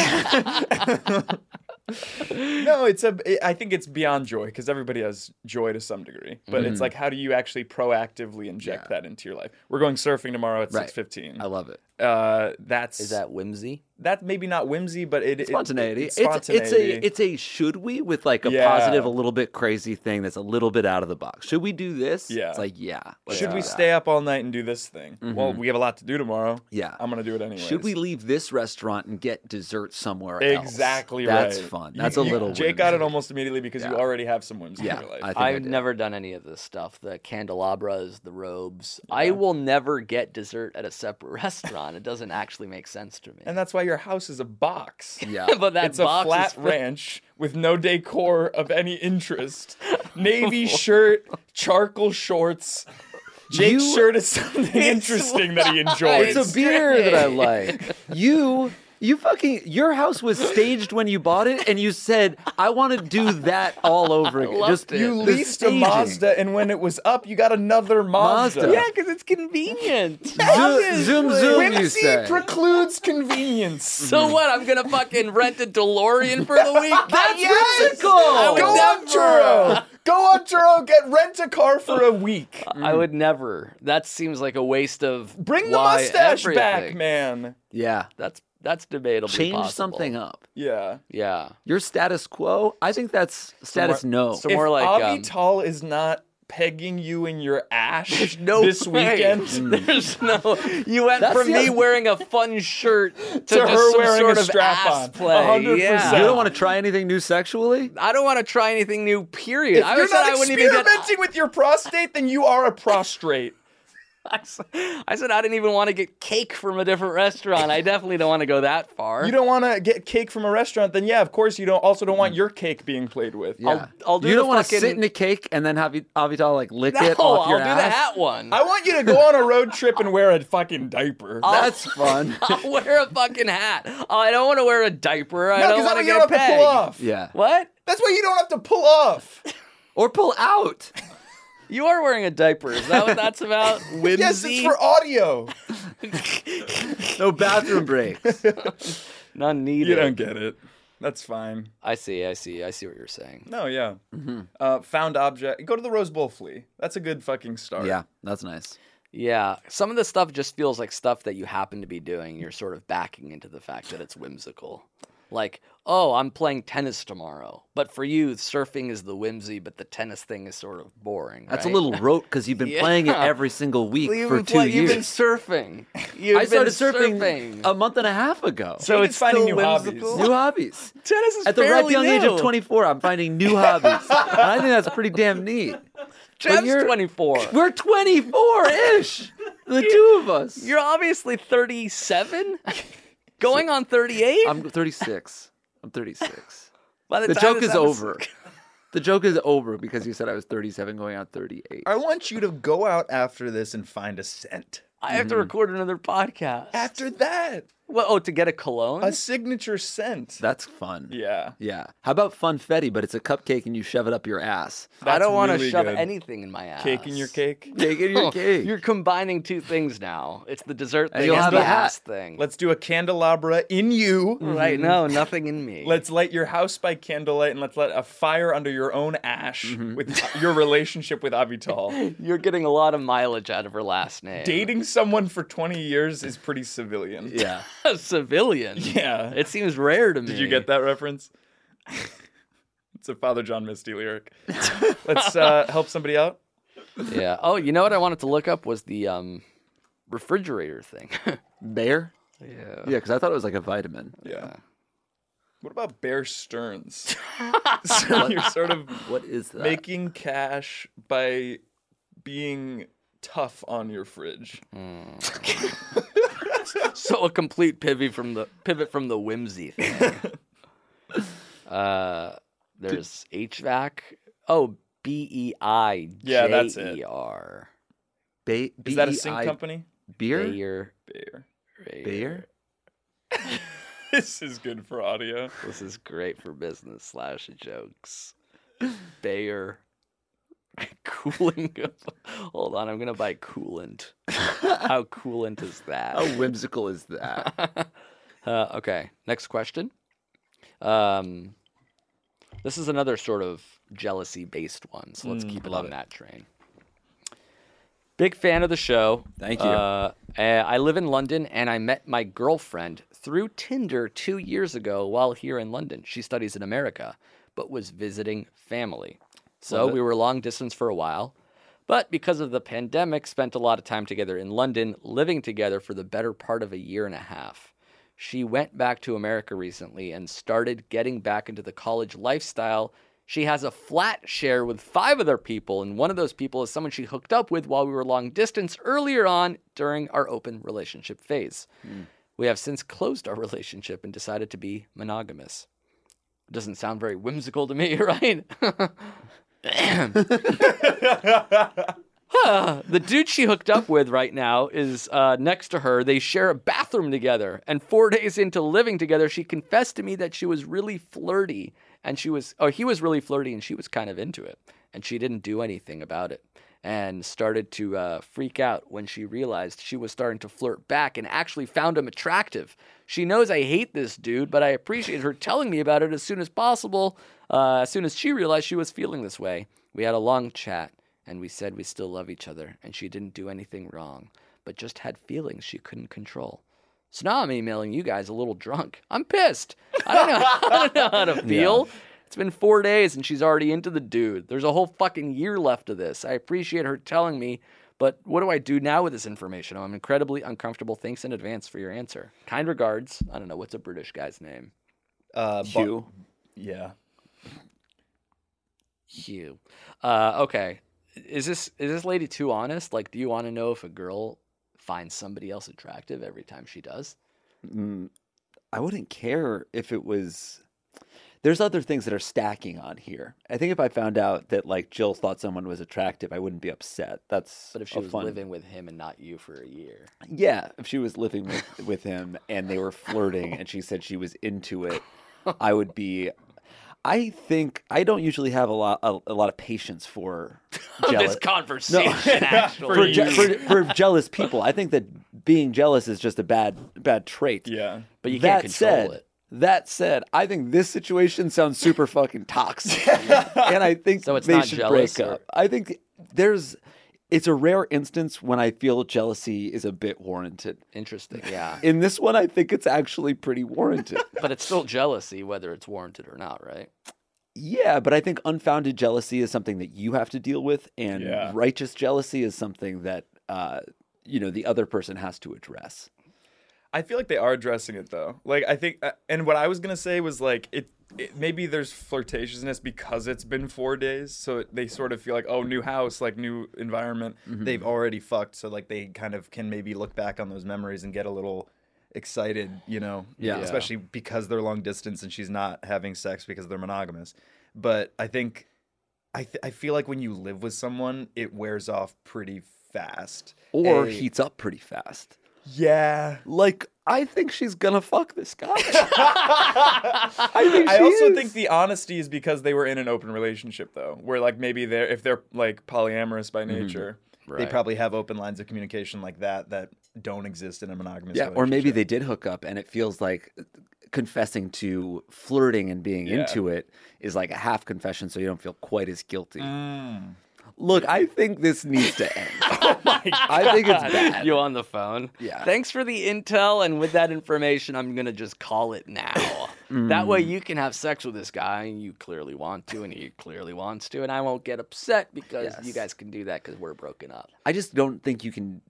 in. No, it's a. It, I think it's beyond joy because everybody has joy to some degree. But it's like, how do you actually proactively inject Yeah. that into your life? We're going surfing tomorrow at Right. six fifteen. I love it. Uh, that's Is that whimsy? that maybe not whimsy, but it, it Spontaneity. It's, It's, spontaneity. it's a it's a should we with like a Yeah. positive, a little bit crazy thing that's a little bit out of the box. Should we do this? Yeah. It's like yeah. let's Should do we that. stay up all night and do this thing? Well, we have a lot to do tomorrow. Yeah. I'm gonna do it anyway. Should we leave this restaurant and get dessert somewhere else? Exactly That's right. fun. You- That's a you- little. Jake got it whimsy. almost immediately because you Yeah. already have some whimsy Yeah, in your life. I think I I've did. never done any of this stuff. The candelabras, the robes. I will never get dessert at a separate restaurant. It doesn't actually make sense to me. and that's why your house is a box. Yeah. but that It's a box flat is filled- ranch with no decor of any interest. Navy shirt, charcoal shorts. Jake's You- shirt is something interesting that he enjoys. It's a beer that I like. You, you fucking, your house was staged when you bought it, and you said, "I want to do that all over again." loved Just it. You the leased a staging. Mazda, and when it was up, you got another Mazda. Mazda. Yeah, because it's convenient. Zoom, zoom, zoom. You Whimsy say. precludes convenience. So what? I'm gonna fucking rent a DeLorean for the week? That's Yes! whimsical. I would Go on never. Turo. Go on Turo. Get rent a car for a week. I would never. That seems like a waste of Bring the why mustache back, everything. man. Yeah. That's that's debatably Change possible. something up. Yeah. Yeah. Your status quo, I think that's status no. So if more like um, Avital is not pegging you in your ash no this way. weekend, There's no. You went That's from the me other- wearing a fun shirt to, To just her some wearing sort a of strap ass on. play. one hundred percent. Yeah. You don't want to try anything new sexually? I don't want to try anything new. Period. if I you're said I not wouldn't even get. experimenting with your prostate, then you are a prostrate. I s- I said I didn't even want to get cake from a different restaurant. I definitely don't want to go that far. You don't want to get cake from a restaurant, then yeah, of course you don't. Also, don't want your cake being played with. Yeah. I'll, I'll do you the don't want to fucking- sit in a cake and then have you- Avital like lick No, it off I'll your do ass. the hat one. I want you to go on a road trip and wear a fucking diaper. That's fun. I'll wear a fucking hat. Oh, I don't want to wear a diaper. I no, don't because want that to way you don't get have to pegged. pull off. Yeah. What? That's why you don't have to pull off. Or pull out. You are wearing a diaper. Is that what that's about? Whimsy? Yes, it's for audio. No bathroom breaks. None needed. You don't get it. That's fine. I see. I see. I see what you're saying. No, yeah. Uh, found object. Go to the Rose Bowl flea. That's a good fucking start. Yeah, that's nice. Yeah, some of the stuff just feels like stuff that you happen to be doing. You're sort of backing into the fact that it's whimsical. Like, oh, I'm playing tennis tomorrow. But for you, surfing is the whimsy, but the tennis thing is sort of boring. That's right? a little rote because you've been Yeah. playing it every single week You've for been two play- years. You've been surfing. You've I started been surfing, surfing. a month and a half ago. so Jake it's is finding still new whimsical. hobbies. New hobbies. Tennis is At the ripe fairly young age of new. twenty-four, I'm finding new hobbies. And I think that's pretty damn neat. Jeff's you're- twenty-four. We're twenty-four-ish. The two of us. You're obviously thirty-seven, going on thirty-eight. I'm thirty-six. I'm thirty-six. By The time joke this is episode- over. The joke is over because you said I was thirty-seven going on thirty-eight. I want you to go out after this and find a scent. I have to Mm-hmm. record another podcast. After that, Well, oh, to get a cologne? a signature scent. That's fun. Yeah. Yeah. How about funfetti, but it's a cupcake and you shove it up your ass? I That's don't want to really shove good. anything in my ass. Cake in your cake. Cake in your Oh, cake. You're combining two things now. It's the dessert And thing you'll and have the a hat. ass thing. Let's do a candelabra in you. Right? No, nothing in me. Let's light your house by candlelight and let's let a fire under your own ash Mm-hmm. with your relationship with Avital. You're getting a lot of mileage out of her last name. Dating someone for twenty years is pretty civilian. Yeah. a civilian. Yeah. It seems rare to me. Did you get that reference? It's a Father John Misty lyric. Let's uh, help somebody out. Yeah. Oh, you know what I wanted to look up was the um, refrigerator thing. Bear? yeah. Yeah, because I thought it was like a vitamin. Yeah. What about Bear Stearns? So you're sort of What is that? making cash by being tough on your fridge. So a complete pivot from the pivot from the whimsy thing. uh, there's H V A C. Oh, B E I Yeah, that's it. J E R. Ba- Is that a sink B E I company? Beer? Bayer. Bear. Beer? This is good for audio. This is great for business slash jokes. Bayer. Cooling. Hold on, I'm gonna buy coolant. How coolant is that? How whimsical is that? Uh, okay, next question. Um, this is another sort of jealousy-based one, so let's keep it on that train. Big fan of the show. Thank you. Uh, eh, I live in London, and I met my girlfriend through Tinder two years ago while here in London. She studies in America, but was visiting family. So Love it. we were long distance for a while. But because of the pandemic, spent a lot of time together in London, living together for the better part of a year and a half. She went back to America recently and started getting back into the college lifestyle. She has a flat share with five other people, and one of those people is someone she hooked up with while we were long distance earlier on during our open relationship phase. We have since closed our relationship and decided to be monogamous. Doesn't sound very whimsical to me, right? The dude she hooked up with right now is uh, next to her. They share a bathroom together. And four days into living together, she confessed to me that she was really flirty. And she was, oh, he was really flirty and she was kind of into it. And she didn't do anything about it. And started to uh, freak out when she realized she was starting to flirt back and actually found him attractive. She knows I hate this dude, but I appreciate her telling me about it as soon as possible. Uh, as soon as she realized she was feeling this way, we had a long chat. And we said we still love each other, and she didn't do anything wrong, but just had feelings she couldn't control. So now I'm emailing you guys a little drunk. I'm pissed. I don't know, I don't know how to feel. Yeah. It's been four days and she's already into the dude. There's a whole fucking year left of this. I appreciate her telling me, but what do I do now with this information? I'm incredibly uncomfortable. Thanks in advance for your answer. Kind regards. I don't know. What's a British guy's name? Uh, Hugh. Bo- yeah. Hugh. Uh, okay. Is this is this lady too honest? Like, do you want to know if a girl finds somebody else attractive every time she does? Mm, I wouldn't care if it was... There's other things that are stacking on here. I think if I found out that like Jill thought someone was attractive, I wouldn't be upset. That's But if she was fun... living with him and not you for a year. Yeah, if she was living with, with him and they were flirting and she said she was into it, I would be... I think I don't usually have a lot a, a lot of patience for jealous this conversation. No. Actually, for, je- for, for jealous people. I think that being jealous is just a bad bad trait. Yeah, but you that can't control said, it. That said, I think this situation sounds super fucking toxic, and I think so it's they not should jealous, break or... up. I think there's. It's a rare instance when I feel jealousy is a bit warranted. Interesting, yeah. In this one, I think it's actually pretty warranted. But it's still jealousy, whether it's warranted or not, right? Yeah, but I think unfounded jealousy is something that you have to deal with, and yeah. righteous jealousy is something that uh, you know the other person has to address. I feel like they are addressing it though. Like I think, and what I was gonna say was like it. it maybe there's flirtatiousness because it's been four days, so they sort of feel like, oh, new house, like new environment. Mm-hmm. They've already fucked, so like they kind of can maybe look back on those memories and get a little excited, you know. Yeah. Especially because they're long distance and she's not having sex because they're monogamous. But I think, I th- I feel like when you live with someone, it wears off pretty fast, or A- heats up pretty fast. Yeah. Like, I think she's gonna fuck this guy. I think she I also is. think the honesty is because they were in an open relationship, though, where like maybe they're if they're like polyamorous by nature, Right. they probably have open lines of communication like that that don't exist in a monogamous yeah, relationship. or maybe they did hook up, and it feels like confessing to flirting and being Yeah. into it is like a half confession, so you don't feel quite as guilty. Mm. Look, I think this needs to end. Oh my God. I think it's bad. You on the phone? Yeah. Thanks for the intel, and with that information, I'm gonna just call it now. That way, you can have sex with this guy, and you clearly want to, and he clearly wants to, and I won't get upset because Yes. you guys can do that because we're broken up. I just don't think you can.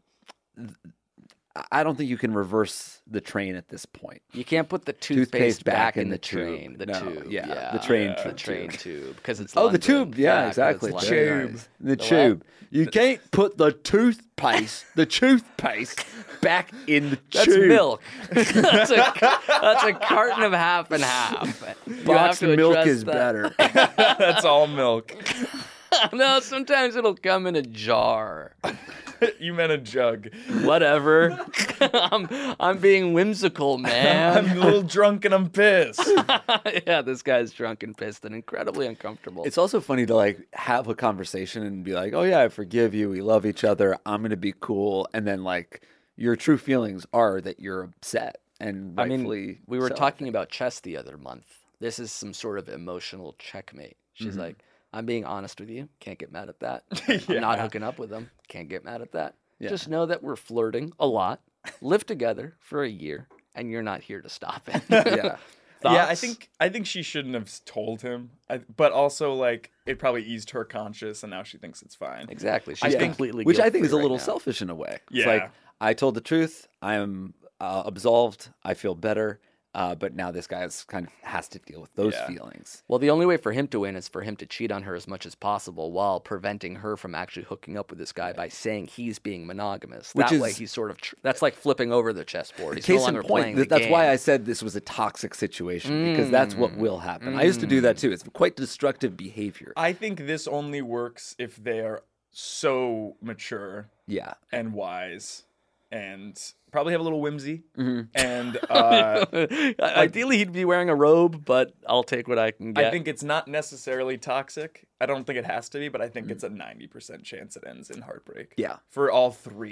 I don't think you can reverse the train at this point. You can't put the toothpaste, Toothpaste back, back in, in the, the tube. train. The No, tube. yeah, the train The tube. train tube. Because it's Oh, London. the tube. Yeah, 'cause exactly. it's Very London. nice. The, The tube. You can't put the toothpaste, the toothpaste, back in the That's tube. milk. that's, a, that's a carton of half and half. You have Box to of milk address is that. better. That's all milk. No, sometimes it'll come in a jar. You meant a jug. Whatever. I'm I'm being whimsical, I'm man. a little drunk and I'm pissed. Yeah, this guy's drunk and pissed and incredibly uncomfortable. It's also funny to like have a conversation and be like, "Oh yeah, I forgive you. We love each other. I'm gonna be cool." And then like your true feelings are that you're upset and I rightfully. mean, we were so. talking about chess the other month. This is some sort of emotional checkmate. She's Mm-hmm. like, I'm being honest with you. Can't get mad at that. Yeah. I'm not hooking up with them. Can't get mad at that. Yeah. Just know that we're flirting a lot, live together for a year, and you're not here to stop it. Yeah. Yeah, I Thoughts? think I think she shouldn't have told him, I, but also like it probably eased her conscience, and now she thinks it's fine. Exactly. She's Yeah. completely Which I think guilt-free is a right little now. selfish in a way. It's Yeah. like I told the truth. I am uh, absolved. I feel better. Uh, but now this guy's kind of has to deal with those Yeah. feelings. Well, the only way for him to win is for him to cheat on her as much as possible while preventing her from actually hooking up with this guy by saying he's being monogamous. Which that way is- he's sort of, tr- that's like flipping over the chessboard. He's no Case longer in point, playing th- the that's why game. I said this was a toxic situation because that's what will happen. I used to do that too. It's quite destructive behavior. I think this only works if they are so mature Yeah. and wise, and probably have a little whimsy. Mm-hmm. And uh, Ideally, he'd be wearing a robe, but I'll take what I can get. I think it's not necessarily toxic. I don't think it has to be, but I think it's a ninety percent chance it ends in heartbreak. Yeah. For all three.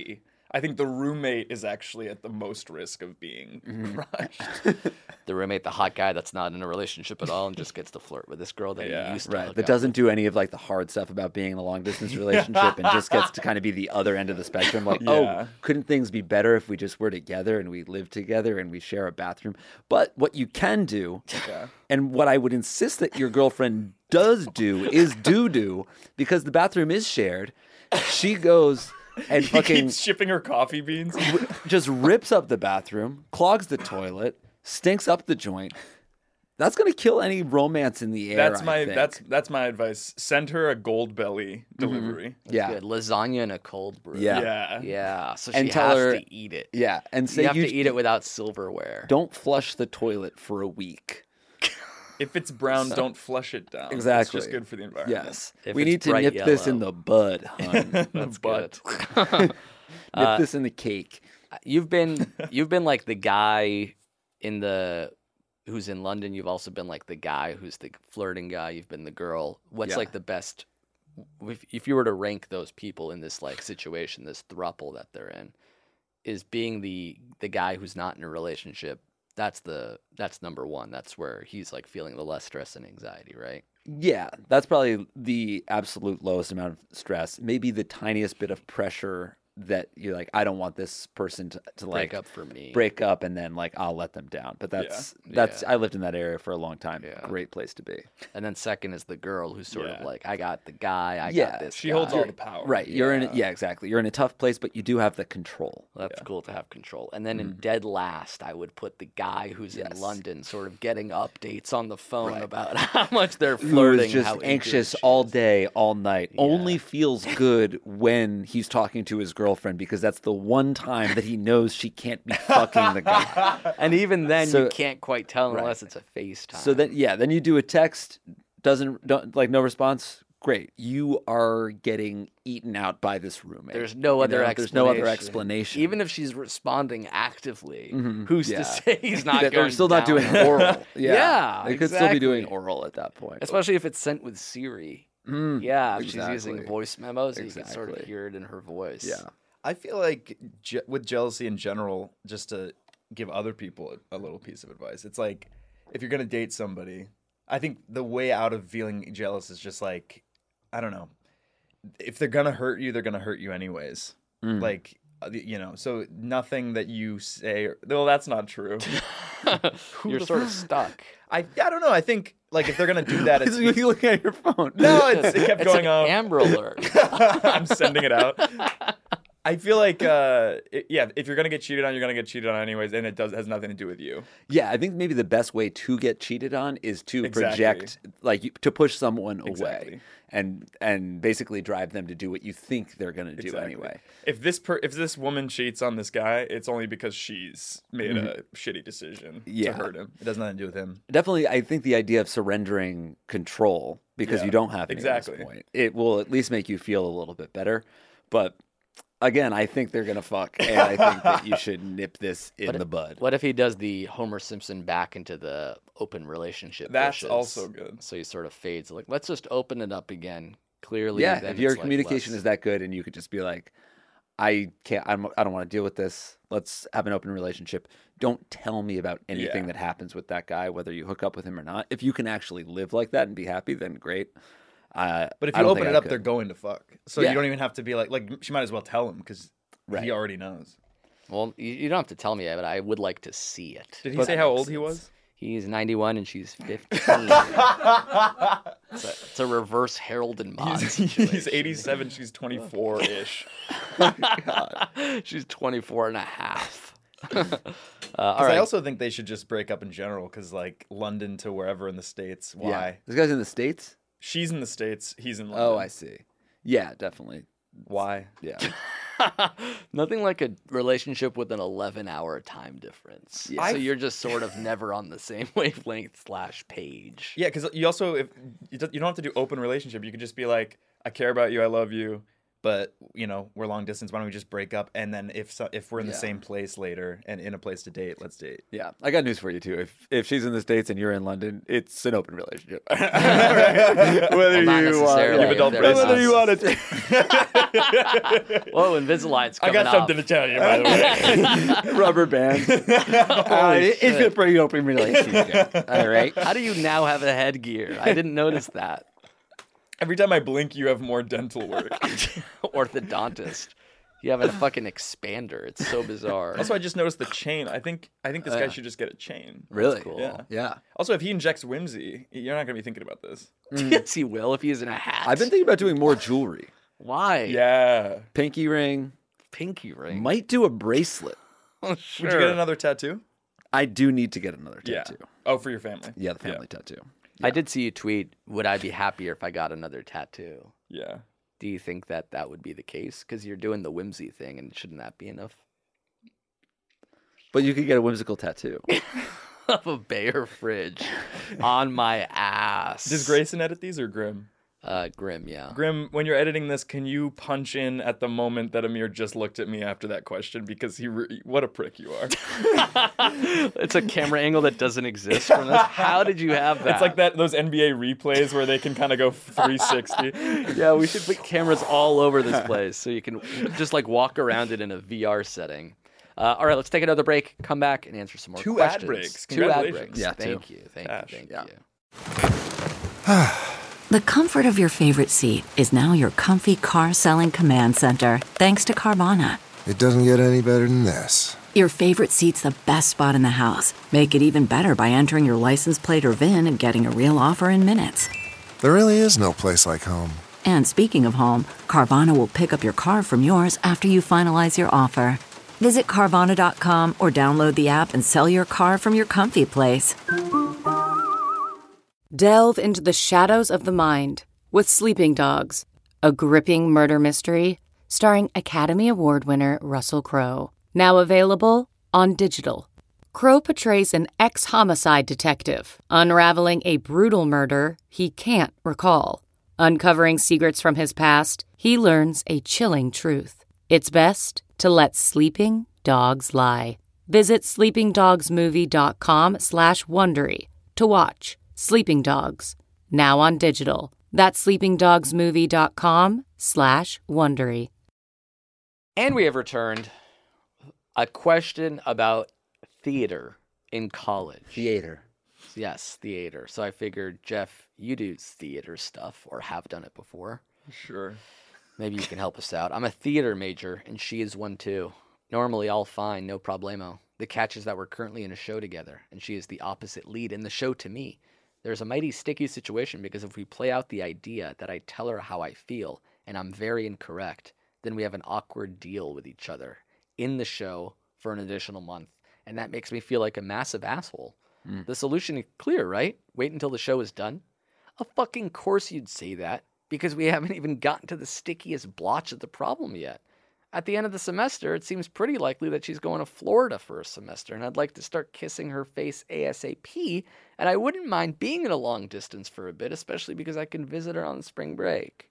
I think the roommate is actually at the most risk of being Mm-hmm. crushed. The roommate, the hot guy that's not in a relationship at all and just gets to flirt with this girl that Yeah. he used to Right. hook That up doesn't with. do any of like the hard stuff about being in a long distance relationship and just gets to kind of be the other end of the spectrum. Like, Yeah. oh, couldn't things be better if we just were together and we lived together and we share a bathroom? But what you can do, Yeah. and what I would insist that your girlfriend does do, is do do, because the bathroom is shared. She goes and He fucking keeps shipping her coffee beans. just rips up the bathroom, clogs the toilet, stinks up the joint. That's gonna kill any romance in the air. That's I my think. that's that's my advice. Send her a gold belly delivery. yeah. Good. Lasagna and a cold brew. Yeah. Yeah. Yeah. So she And tell has her- to eat it. Yeah, and say You have you to eat it without silverware. Don't flush the toilet for a week. If it's brown, don't flush it down. Exactly. It's just good for the environment. Yes, If we it's need to bright nip this in yellow. the bud, hun. nip That's But good. Uh, this in the cake. You've been you've been like the guy in the who's in London. You've also been like the guy who's the flirting guy. You've been the girl. What's Yeah. like the best if, if you were to rank those people in this like situation, this throuple that they're in, is being the the guy who's not in a relationship. That's the that's number one. That's where he's like feeling the less stress and anxiety, right? Yeah, that's probably the absolute lowest amount of stress. Maybe the tiniest bit of pressure that you're like, I don't want this person to, to like Break up for me. break up, and then like I'll let them down. But that's Yeah. that's Yeah. I lived in that area for a long time. Yeah. Great place to be. And then second is the girl who's sort Yeah. of like, I got the guy, I Yeah, got this. she holds guy. all the power. Right. You're in Yeah. a, yeah, exactly. You're in a tough place, but you do have the control. That's Yeah. cool to have control. And then in Mm. dead last, I would put the guy who's Yes. in London, sort of getting updates on the phone Right. about how much they're Who flirting, is just how into it anxious she all is. day, all night. Yeah. Only feels good when he's talking to his girlfriend because that's the one time that he knows she can't be fucking the guy. And even then, So- you can't quite tell Right. unless it's a FaceTime. So then, yeah, then you do a text, doesn't don't like no response. Great, you are getting eaten out by this roommate. there's no You other know, explanation. There's no other explanation. Even if she's responding actively, Mhm. who's Yeah. to say he's not that going they're still not down? doing oral. Yeah, Yeah, they could still be doing exactly. oral at that point. Especially if it's sent with Siri. Mm, Yeah, if she's using exactly. voice memos, you can sort of Exactly. hear it in her voice. Yeah. I feel like je- with jealousy in general, just to give other people a, a little piece of advice, it's like if you're gonna date somebody, I think the way out of feeling jealous is just like, I don't know, if they're gonna hurt you, they're gonna hurt you anyways. Mm. Like, uh, you know, so nothing that you say. Well, that's not true. You're sort of stuck. I I don't know. I think like if they're gonna do that, it's you looking at your phone. no, it's, it kept It's going an on. Amber Alert. I'm sending it out. I feel like, uh, it- yeah, if you're gonna get cheated on, you're gonna get cheated on anyways, and it does has nothing to do with you. Yeah, I think maybe the best way to get cheated on is to Exactly. project, like you- to push someone away, Exactly. and and basically drive them to do what you think they're going to do Exactly. anyway. If this per- if this woman cheats on this guy, it's only because she's made a shitty decision Yeah. to hurt him. It has nothing to do with him. Definitely, I think the idea of surrendering control because Yeah, you don't have any exactly. at this point, it will at least make you feel a little bit better. But again, I think they're gonna fuck, and I think that you should nip this in What the if- bud. What if he does the Homer Simpson back into the open relationship? That's bushes? also good. So he sort of fades. Like, let's just open it up again. Clearly, Yeah, then if your it's, like, communication less- is that good, and you could just be like, I can't, I'm, I don't want to deal with this. Let's have an open relationship. Don't tell me about anything Yeah. that happens with that guy, whether you hook up with him or not. If you can actually live like that and be happy, then great. Uh, But if I you don't open think it I up, they're could. going to fuck. So Yeah. you don't even have to be like, like she might as well tell him because Right. he already knows. Well, you, you don't have to tell me, but I would like to see it. Did he If say that how makes old he sense. was? He's ninety-one and she's fifteen. it's, a, it's a reverse Harold and Maude He's, situation. he's eighty-seven. She's twenty-four ish. She's twenty-four and a half. uh, all 'Cause right. I also think they should just break up in general because like London to wherever in the States. Why? Yeah. This guy's in the States? She's in the States. He's in London. Oh, I see. Yeah, definitely. Why? Yeah. Nothing like a relationship with an eleven-hour time difference. Yeah. So you're just sort of never on the same wavelength slash page. Yeah, because you also if you don't you don't have to do open relationship. You could just be like, I care about you. I love you. but you know we're long distance. Why don't we just break up? And then if so, if we're in Yeah. the same place later and in a place to date, let's date. Yeah, I got news for you too. If if she's in the States and you're in London, it's an open relationship. Whether Well, not you want, necessarily, yeah, if they're whether not- you want to. Whoa, Invisalign's I coming got something to off. tell you, by the way. Rubber band. uh, it- it's a pretty open relationship. All right. How do you now have a headgear? I didn't notice that. Every time I blink, you have more dental work. Orthodontist. You have a fucking expander. It's so bizarre. Also, I just noticed the chain. I think I think this Oh, guy yeah. should just get a chain. Really? cool. Yeah. Yeah. Also, if he injects whimsy, you're not gonna be thinking about this. Yes, he will if he's in a hat. I've been thinking about doing more jewelry. Why? Yeah. Pinky ring. Pinky ring. Might do a bracelet. Oh, Would sure. you get another tattoo? I do need to get another Yeah. tattoo. Oh, for your family. Yeah, the family tattoo. I did see you tweet, would I be happier if I got another tattoo? Yeah. Do you think that that would be the case? Because you're doing the whimsy thing, and shouldn't that be enough? But you could get a whimsical tattoo. Of a Bayer fridge on my ass. Does Grayson edit these or Grim? Uh, Grim, yeah. Grim, when you're editing this, can you punch in at the moment that Amir just looked at me after that question? Because he, re- what a prick you are. It's a camera angle that doesn't exist from this. How did you have that? It's like that those N B A replays where they can kind of go three sixty. Yeah, we should put cameras all over this place so you can just like walk around it in a V R setting. Uh, all right, let's take another break. Come back and answer some more Two ad questions. breaks. Two ad Congratulations. breaks. Yeah, thank two. you. Thank Gosh. you. Thank Yeah. you. The comfort of your favorite seat is now your comfy car selling command center, thanks to Carvana. It doesn't get any better than this. Your favorite seat's the best spot in the house. Make it even better by entering your license plate or V I N and getting a real offer in minutes. There really is no place like home. And speaking of home, Carvana will pick up your car from yours after you finalize your offer. Visit Carvana dot com or download the app and sell your car from your comfy place. Delve into the shadows of the mind with Sleeping Dogs, a gripping murder mystery starring Academy Award winner Russell Crowe. Now available on digital. Crowe portrays an ex-homicide detective unraveling a brutal murder he can't recall. Uncovering secrets from his past, he learns a chilling truth. It's best to let sleeping dogs lie. Visit sleepingdogsmovie.com slash Wondery to watch Sleeping Dogs, now on digital. That's sleepingdogsmovie.com slash Wondery. And we have returned a question about theater in college. Theater. Yes, theater. So I figured, Jeff, you do theater stuff or have done it before. Sure. Maybe you can help us out. I'm a theater major, and she is one too. Normally, all fine, no problemo. The catch is that we're currently in a show together, and she is the opposite lead in the show to me. There's a mighty sticky situation because if we play out the idea that I tell her how I feel, and I'm very incorrect, then we have an awkward deal with each other in the show for an additional month, and that makes me feel like a massive asshole. Mm. The solution is clear, right? Wait until the show is done? Of fucking course you'd say that, because we haven't even gotten to the stickiest blotch of the problem yet. At the end of the semester, it seems pretty likely that she's going to Florida for a semester, and I'd like to start kissing her face ASAP, and I wouldn't mind being in a long distance for a bit, especially because I can visit her on spring break.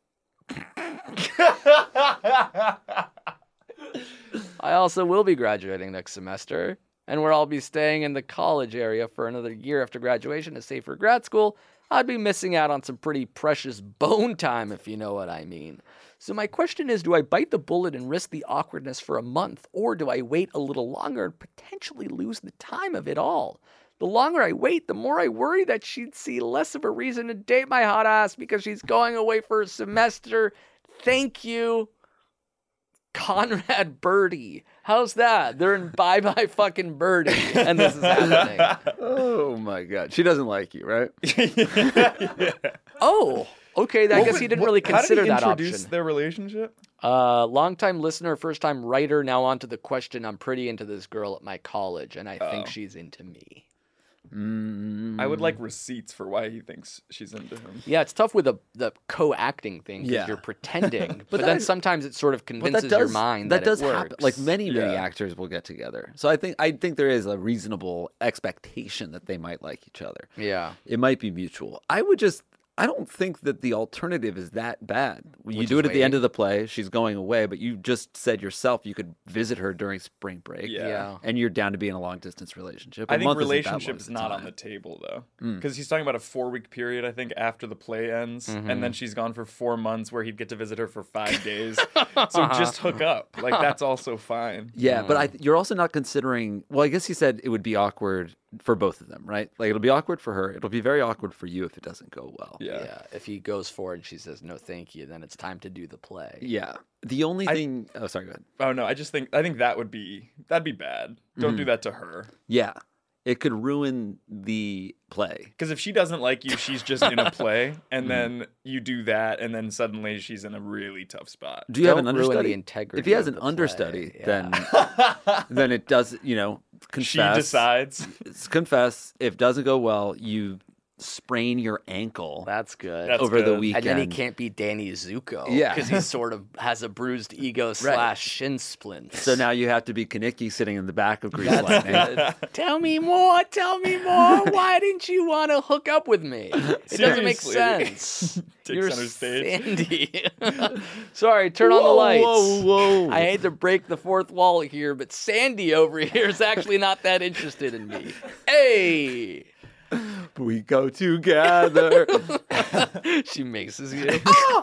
I also will be graduating next semester, and where I'll be staying in the college area for another year after graduation to save for grad school, I'd be missing out on some pretty precious bone time, if you know what I mean. So my question is, do I bite the bullet and risk the awkwardness for a month, or do I wait a little longer and potentially lose the time of it all? The longer I wait, the more I worry that she'd see less of a reason to date my hot ass because she's going away for a semester. Thank you, Conrad Birdie. How's that? They're in Bye Bye Fucking Birdie, and this is happening. Oh my God. She doesn't like you, right? Oh, okay. I What guess would- he didn't what- really how did he consider that introduce option. their relationship? Uh, longtime listener, first time writer. Now on to the question. I'm pretty into this girl at my college, and I think Oh. she's into me. Mm. I would like receipts for why he thinks she's into him. Yeah, it's tough with the the co-acting thing because Yeah. you're pretending, but, But then that- sometimes it sort of But convinces that does, your mind that, that, does it happen. works. Like many, many Yeah. actors will get together. So I think I think there is a reasonable expectation that they might like each other. Yeah. It might be mutual. I would just I don't think that the alternative is that bad. You Which do is it at the end waiting. of the play. She's going away, but you just said yourself you could visit her during spring break. Yeah. Yeah. And you're down to be in a long distance relationship. I A think month isn't that long relationship's of not on time. the table though, Mm. because he's talking about a four week period. I think after the play ends, Mhm. and then she's gone for four months, where he'd get to visit her for five days. So just hook up, like that's also fine. Yeah, but I, you're also not considering. Well, I guess he said it would be awkward for both of them, right? Like it'll be awkward for her. It'll be very awkward for you if it doesn't go well. Yeah. Yeah. If he goes for it and she says no, thank you, then it's time to do the play. Yeah. The only I- thing. Oh, sorry. Go ahead. Oh no, I just think I think that would be that'd be bad. Don't do that to her. Yeah, it could ruin the play. Because if she doesn't like you, she's just in a play, and then you do that, and then suddenly she's in a really tough spot. Do you have an Don't ruin the understudy? integrity If he has of an the play, understudy, yeah. then then it does. You know, She confess. decides. Confess. If it doesn't go well, you sprain your ankle That's good. That's over the good. weekend. And then he can't be Danny Zuko. Yeah. Because he sort of has a bruised ego slash shin splints. So now you have to be Kaneki sitting in the back of Grease That's Lightning. good. Tell me more. Tell me more. Why didn't you want to hook up with me? It doesn't make Seriously. sense. Take You're center stage. Sandy. Sorry, turn on the Whoa, lights. whoa, whoa. I hate to break the fourth wall here, but Sandy over here is actually not that interested in me. Hey. We go together. She mixes you.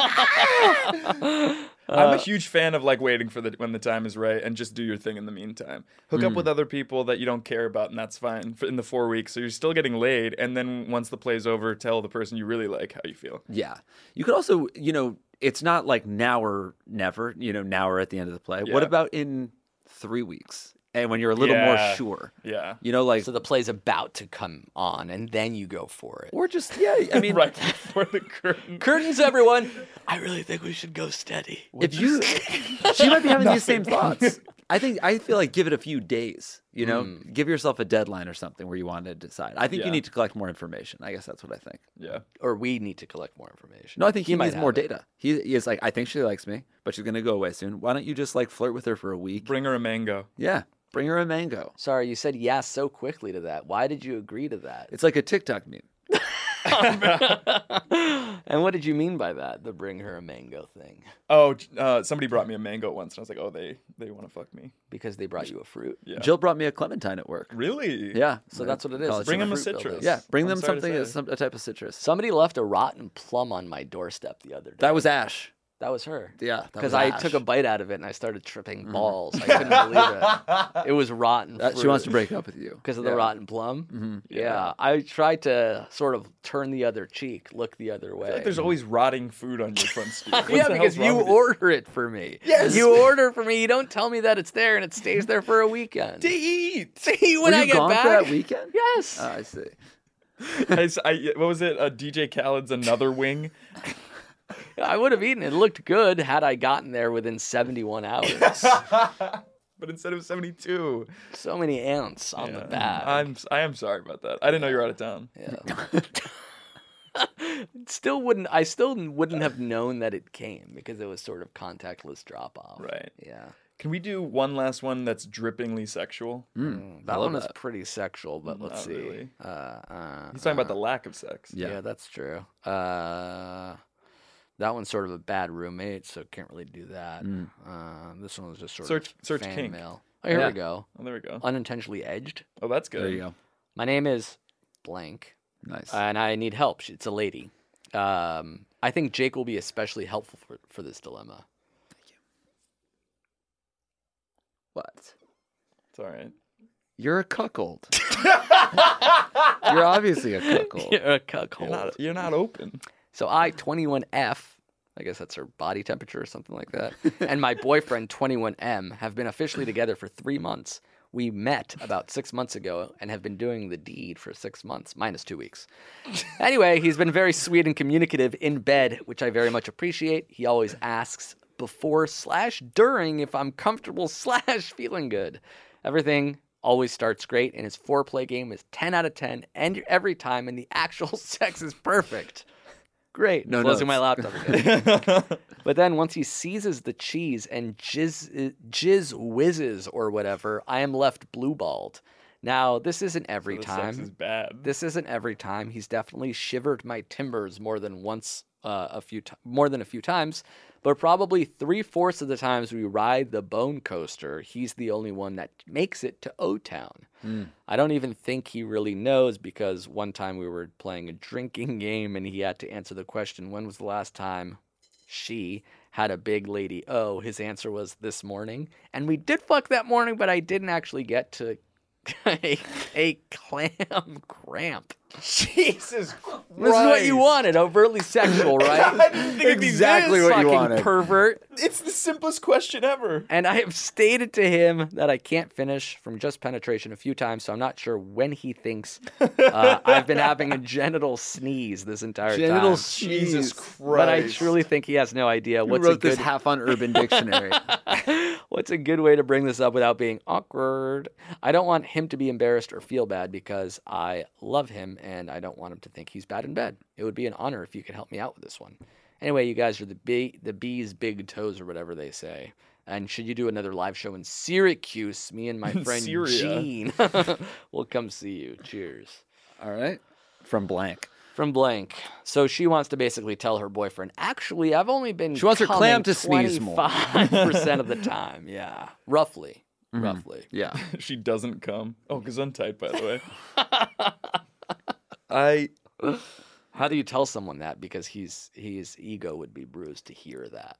I'm a huge fan of like waiting for the when the time is right and just do your thing in the meantime. Hook up with other people that you don't care about, and that's fine for, in the four weeks. So you're still getting laid, and then once the play's over, tell the person you really like how you feel. Yeah. You could also, you know, it's not like now or never, you know, now or at the end of the play. What Yeah. about in three weeks? And when you're a little Yeah. more sure. Yeah. You know, like, So the play's about to come on, and then you go for it. or just, yeah, I mean, right before the curtain. Curtains, everyone. I really think we should go steady. if you, she might be having these same thoughts. I think, I feel like give it a few days, you know, give yourself a deadline or something where you want to decide. I think Yeah. you need to collect more information. I guess that's what I think. Yeah. Or we need to collect more information. No, I think he, might needs more have it. data. He, he is like, I think she likes me, but she's going to go away soon. Why don't you just like flirt with her for a week? Bring her a mango. Yeah. Bring her a mango. Sorry, you said yes so quickly to that. Why did you agree to that? It's like a TikTok meme. And what did you mean by that? The bring her a mango thing? Oh, uh, somebody brought me a mango once, and I was like, oh, they they want to fuck me. Because they brought you a fruit? Yeah. Jill brought me a clementine at work. Really? Yeah. So that's what it is. College It's Bring a them a fruit citrus. building. Yeah, bring I'm them sorry to something, say. some, a type of citrus. Somebody left a rotten plum on my doorstep the other day. That was Ash. That was her. Yeah, that Because was I Ash. took a bite out of it and I started tripping balls. I couldn't believe it. It was rotten. That- she wants to break up with you because of Yeah. the rotten plum. Mm-hmm. Yeah. I tried to sort of turn the other cheek, look the other way. I feel like there's always rotting food on your front stoop. What yeah, the because hell's wrong you with order it for me. Yes. You order for me. You don't tell me that it's there and it stays there for a weekend. To eat. See, when Were I you get gone back. for that weekend? Yes. Oh, I see. I, s- I- what was it? Uh, D J Khaled's Another Wing. I would have eaten it. It looked good had I gotten there within seventy-one hours. But instead of seventy-two. So many ants on the Yeah. bag. I'm I am sorry about that. I didn't know you were out of town. Yeah. Still wouldn't. I still wouldn't have known that it came because it was sort of contactless drop off. Right. Yeah. Can we do one last one that's drippingly sexual? Mm, that I love one is that. pretty sexual, but let's Not see. really. Uh, uh, He's talking about uh, the lack of sex. Yeah. Yeah, that's true. Uh, that one's sort of a bad roommate, so can't really do that. Mm. Uh, this one was just sort Search- of search fan kink. mail. Oh, here Yeah. we go. Oh, there we go. Unintentionally edged. Oh, that's good. There you go. My name is blank, Nice. and I need help. It's a lady. Um, I think Jake will be especially helpful for, for this dilemma. What? It's all right. You're a cuckold. You're obviously a cuckold. You're a cuckold. You're not, you're not open. So I, twenty-one F, I guess that's her body temperature or something like that, and my boyfriend, twenty-one M, have been officially together for three months. We met about six months ago and have been doing the deed for six months, minus two weeks. Anyway, he's been very sweet and communicative in bed, which I very much appreciate. He always asks before slash during if I'm comfortable slash feeling good. Everything always starts great, and his foreplay game is ten out of ten and every time, and the actual sex is perfect. Great. No Closing notes. my laptop again. But then once he seizes the cheese and jizz, jizz whizzes or whatever, I am left blue-balled. Now, this isn't every So the time. sex is bad. This isn't every time. He's definitely shivered my timbers more than once, uh, a few t- more than a few times. But probably three-fourths of the times we ride the Bone Coaster, he's the only one that makes it to O-Town. Mm. I don't even think he really knows because one time we were playing a drinking game and he had to answer the question, when was the last time she had a big lady O? His answer was this morning. And we did fuck that morning, but I didn't actually get to a, a clam cramp. Jesus Christ. This is what you wanted, overtly sexual, right? I didn't think it'd be Exactly this. what you Fucking wanted. pervert. It's the simplest question ever. And I have stated to him that I can't finish from just penetration a few times, so I'm not sure when he thinks uh, I've been having a genital sneeze this entire Genital time. sneeze. Jesus Christ. But I truly think he has no idea You what's wrote a good this half on Urban Dictionary. what's a good way to bring this up without being awkward. I don't want him to be embarrassed or feel bad because I love him and I don't want him to think he's bad in bed. It would be an honor if you could help me out with this one. Anyway, you guys are the bee, the bee's big toes or whatever they say. And should you do another live show in Syracuse, me and my friend Syria. Gene will come see you. Cheers. All right. From blank. From blank. So she wants to basically tell her boyfriend, actually, I've only been She wants her coming clam to sneeze more. twenty-five percent of the time. Yeah. Roughly. Mhm. Roughly. Yeah. She doesn't come. Oh, Gesundheit, by the way. I How do you tell someone that? Because he's his ego would be bruised to hear that.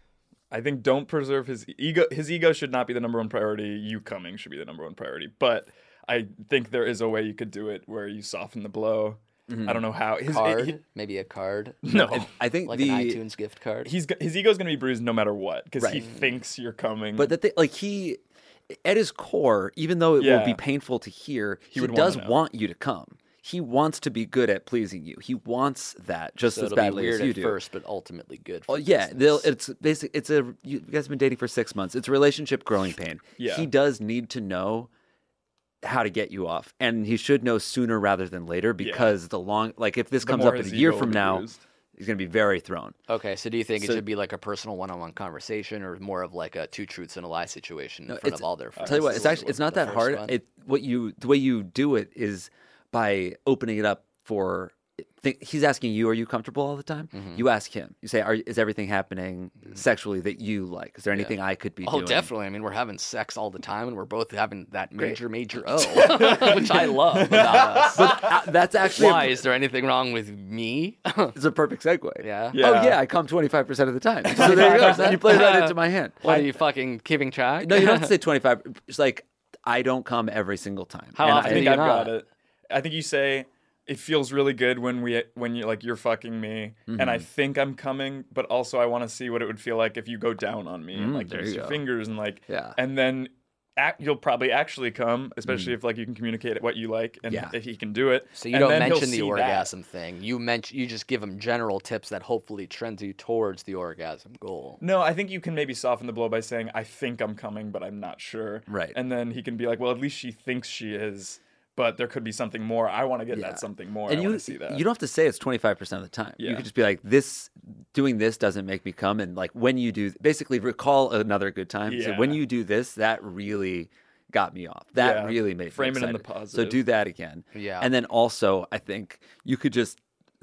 I think don't preserve his ego. His ego should not be the number one priority. You coming should be the number one priority. But I think there is a way you could do it where you soften the blow. Mhm. I don't know how. His Card? he- Maybe a card? no, I- I think Like the an iTunes gift card? he's go- his ego's gonna be bruised no matter what because he Right. thinks you're coming. But the thing, like he, at his core, even though it will Yeah. be painful to hear, he, He would does wanna know. want you to come. He wants to be good at pleasing you. He wants that just so as it'll badly be weird as you at do. first, but ultimately good for Oh yeah, business. they'll, it's basic. It's a you guys have been dating for six months. It's a relationship growing pain. Yeah. He does need to know how to get you off, and he should know sooner rather than later because the long like if this The comes more up in his a year ego from will be now, bruised. he's gonna be very thrown. Okay, so do you think So- it should be like a personal one-on-one conversation or more of like a two truths and a lie situation in No, front it's- of all their I'll friends? tell you what, it's The- actually it's not the that first hard. one? It what you the way you do it is by opening it up for. Think, he's asking you, "Are you comfortable all the time?" Mhm. You ask him. You say, "Are is everything happening sexually that you like? Is there anything I could be Oh, doing?" definitely. I mean, we're having sex all the time, and we're both having that major, major O, which I love about us. But uh, that's actually Why? Is there anything wrong with me? it's a perfect segue. Yeah. Yeah. Oh yeah, I come twenty-five percent of the time. So there you go. You play right into my hand. What are you fucking keeping track? No, you don't have to say twenty-five. It's like I don't come every single time. How And I often I, think do you I've not? got it. I think you say it feels really good when we when you like you're fucking me, and I Mhm. think I'm coming, but also I want to see what it would feel like if you go down on me and Mm, like there use you your go. fingers and like Yeah. and then act, you'll probably actually come, especially if like you can communicate what you like and Yeah. if he can do it. So you and don't then he'll mention the see that. orgasm thing. You mention you just give him general tips that hopefully trends you towards the orgasm goal. No, I think you can maybe soften the blow by saying, I think I'm coming, but I'm not sure. Right. And then he can be like, well, at least she thinks she is, but there could be something more. I want to get Yeah. that something more. and I you want to see that. you don't have to say it's twenty-five percent of the time. You Yeah. could just be like, this doing this doesn't make me come, and like when you do, basically recall another good time. So when Yeah. you do this, that really got me off. That Yeah. really made Frame me it in the excited. So positive. do that again. Yeah. And then also, I think you could just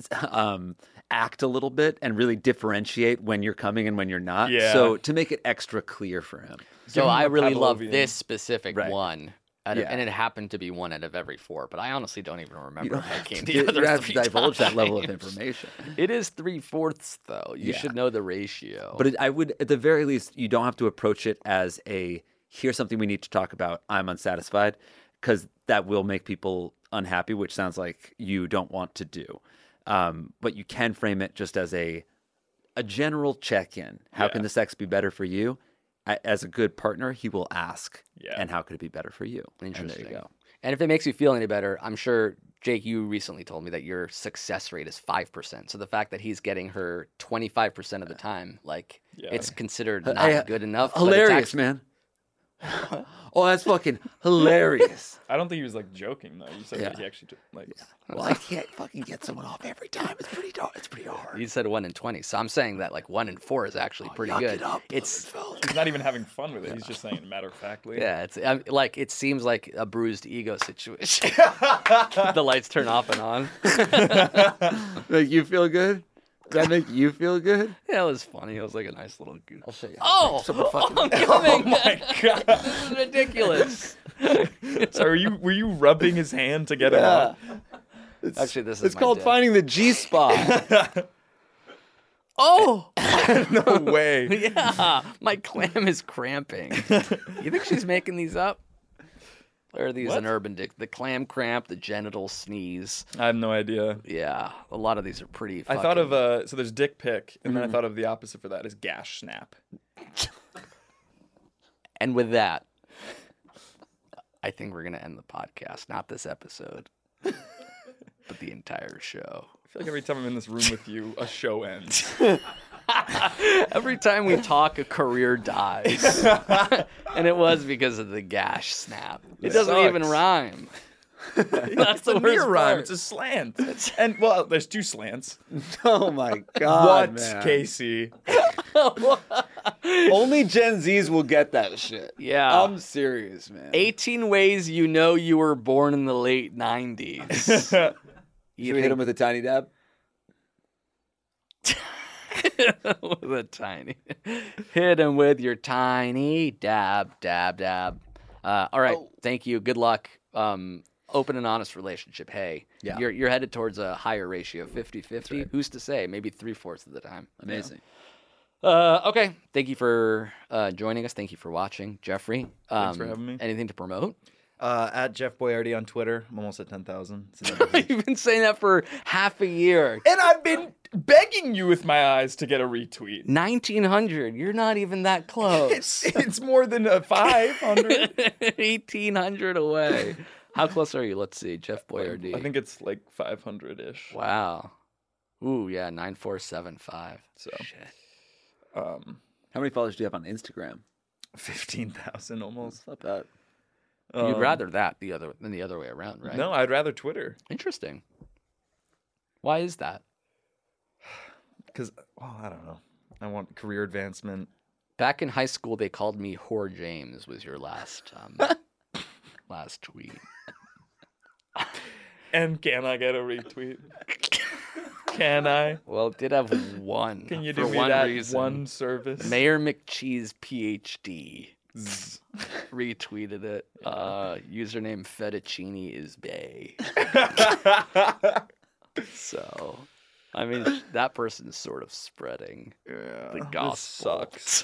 um, act a little bit and really differentiate when you're coming and when you're not. Yeah. So to make it extra clear for him. So him I the really love Pavlovian. this specific Right. one. Out of, Yeah. And it happened to be one out of every four, but I honestly don't even remember You don't if I have came to, the you other don't have to three divulge that level of times. information. It is three fourths, though. You Yeah. should know the ratio. But it, I would, at the very least, you don't have to approach it as a here's something we need to talk about. I'm unsatisfied, because that will make people unhappy, which sounds like you don't want to do. Um, but you can frame it just as a a general check in. How Yeah. can the sex be better for you? I, as a good partner, he will ask, Yeah. and how could it be better for you? Interesting. And there you go. And if it makes you feel any better, I'm sure, Jake, you recently told me that your success rate is five percent. So the fact that he's getting her twenty-five percent of the time, like, Yeah. it's considered H- not hey, good enough. but it's Hilarious, actually- man. Oh, that's fucking hilarious. I don't think he was like joking though. You said Yeah. that he actually took, like. Well, I can't fucking get someone off every time. It's pretty, dar- it's pretty hard. You said one in twenty. So I'm saying that, like, one in four is actually pretty yuck good. it up, It's fellas. He's not even having fun with it. He's just saying it matter of factly. Yeah, it's I'm, like it seems like a bruised ego situation. The lights turn off and on. Make you feel good? Does that make you feel good? Yeah, it was funny. It was like a nice little. I'll show you. Oh, fucking... I'm coming! Oh my god, This is ridiculous. So are you? Were you rubbing his hand to get him Yeah. up? It's, Actually, this is It's my called dick. finding the G spot. Oh, No way. yeah, my clam is cramping. You think she's making these up? Or are these What? an urban dick? The clam cramp, the genital sneeze. I have no idea. Yeah, a lot of these are pretty. I thought of fucking- uh, so there's dick pic, and then I thought of the opposite for that is gash snap. And with that, I think we're gonna end the podcast. Not this episode, but the entire show. I feel like every time I'm in this room with you, a show ends. Every time we talk, a career dies. And it was because of the gash snap. It It doesn't even sucks. rhyme. That's It's the a near worst rhyme. part. It's a slant. And well, there's two slants. Oh my god, what, man. Casey? Only Gen Zs will get that shit. Yeah. I'm serious, man. eighteen ways you know you were born in the late nineties. Should we hit him with a tiny dab? with a tiny. Hit him with your tiny dab, dab, dab. Uh, all right. Oh. Thank you. Good luck. Um, open and honest relationship. Hey, Yeah. you're you're headed towards a higher ratio, fifty-fifty. right. Who's to say? Maybe three-fourths of the time. Amazing. Uh, okay. Thank you for uh, joining us. Thank you for watching. Jeffrey, um, Thanks for having me. anything to promote? Uh, at Jeff Boyardi on Twitter. I'm almost at ten thousand. You've been saying that for half a year. And I've been begging you with my eyes to get a retweet. nineteen hundred. You're not even that close. It's it's more than a five hundred. eighteen hundred away. How close are you? Let's see. Jeff Boyardee. I think it's like five hundred ish. Wow. Ooh, yeah, nine four seven five. So, Shit. um, How many followers do you have on Instagram? fifteen thousand almost. It's not bad. You'd Um, rather that the other than the other way around, right? No, I'd rather Twitter Interesting. Why is that? because, well, I don't know. I want career advancement. Back in high school, they called me Whore James. Was your last um, last tweet? And can I get a retweet? Can I? Well, it did have one. Can you for do me one that reason. one service? Mayor McCheese, PhD, retweeted it. Uh, username Fettuccine is Bay. So, I mean, sh- that person's sort of spreading Yeah, the this gospel. sucks.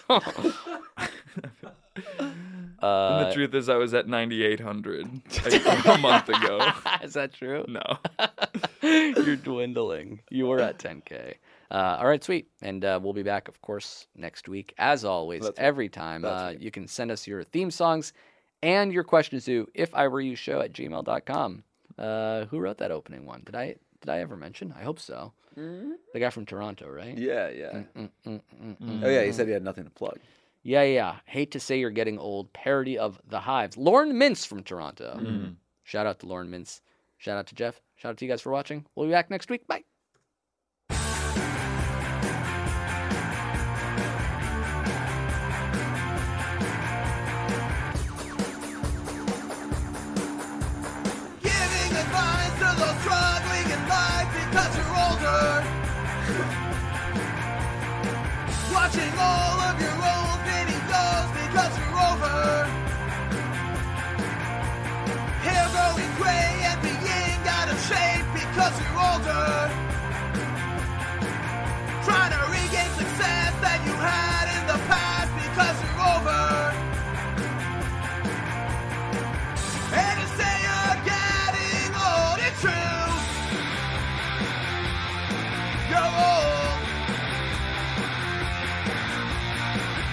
uh, And the truth is, I was at ninety-eight hundred a, a month ago. is that true? No. You're dwindling. You were at ten K. Uh, all right, sweet. And uh, we'll be back, of course, next week. As always, That's- every time, that's uh, right. you can send us your theme songs and your questions to if I were you show at gmail dot com. Uh, who wrote that opening one? Did I did I ever mention? I hope so. The guy from Toronto, right? Yeah, yeah. Mm, mm, mm, mm, mm. Oh yeah, he said he had nothing to plug. Yeah, yeah. Hate to say you're getting old. Parody of The Hives. Lauren Mintz from Toronto. Shout out to Lauren Mintz. Shout out to Jeff. Shout out to you guys for watching. We'll be back next week. Bye. Giving advice to those struggling in life because you're older. Watching all of your old videos because you're over. Hair growing gray and being out of shape because you're older. Trying to regain success that you had in the past because you're over. And to say you're getting old, it's true. You're old.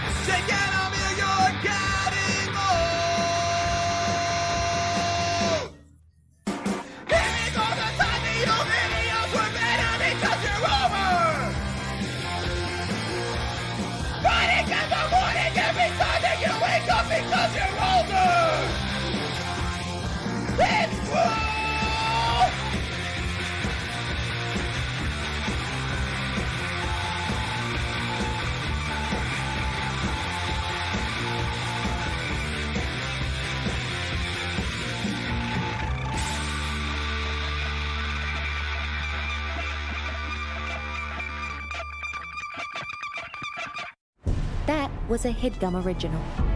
was a HeadGum original.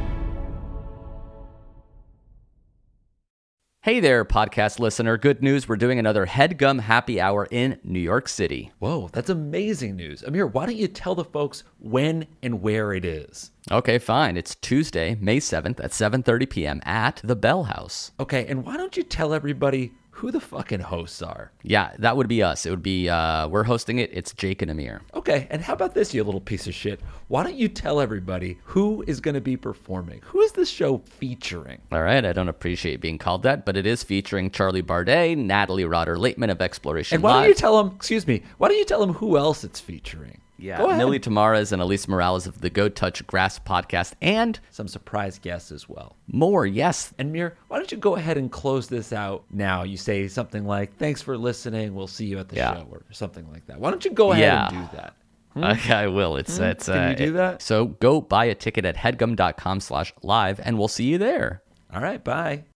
Hey there, podcast listener. Good news. We're doing another HeadGum Happy Hour in New York City. Whoa, that's amazing news. Amir, why don't you tell the folks when and where it is? Okay, fine. It's Tuesday, May seventh at seven thirty p.m. at the Bell House. Okay, and why don't you tell everybody who the fucking hosts are? Yeah, that would be us. It would be, uh, we're hosting it. It's Jake and Amir. Okay, and how about this, you little piece of shit? Why don't you tell everybody who is going to be performing? Who is this show featuring? All right, I don't appreciate being called that, but it is featuring Charlie Bardet, Natalie Rotter-Lateman of Exploration And why Live. don't you tell them, excuse me, why don't you tell them who else it's featuring? Yeah, Go ahead. Millie Tamares and Elise Morales of the Go Touch Grass podcast, and some surprise guests as well. More, yes. And Mir, why don't you go ahead and close this out now? You say something like, thanks for listening, we'll see you at the Yeah. show, or something like that. Why don't you go ahead Yeah. and do that? Hmm? Okay, I will. It's, Hmm? it's, Can uh, you do it- that? So go buy a ticket at headgum dot com slash live, and we'll see you there. All right, bye.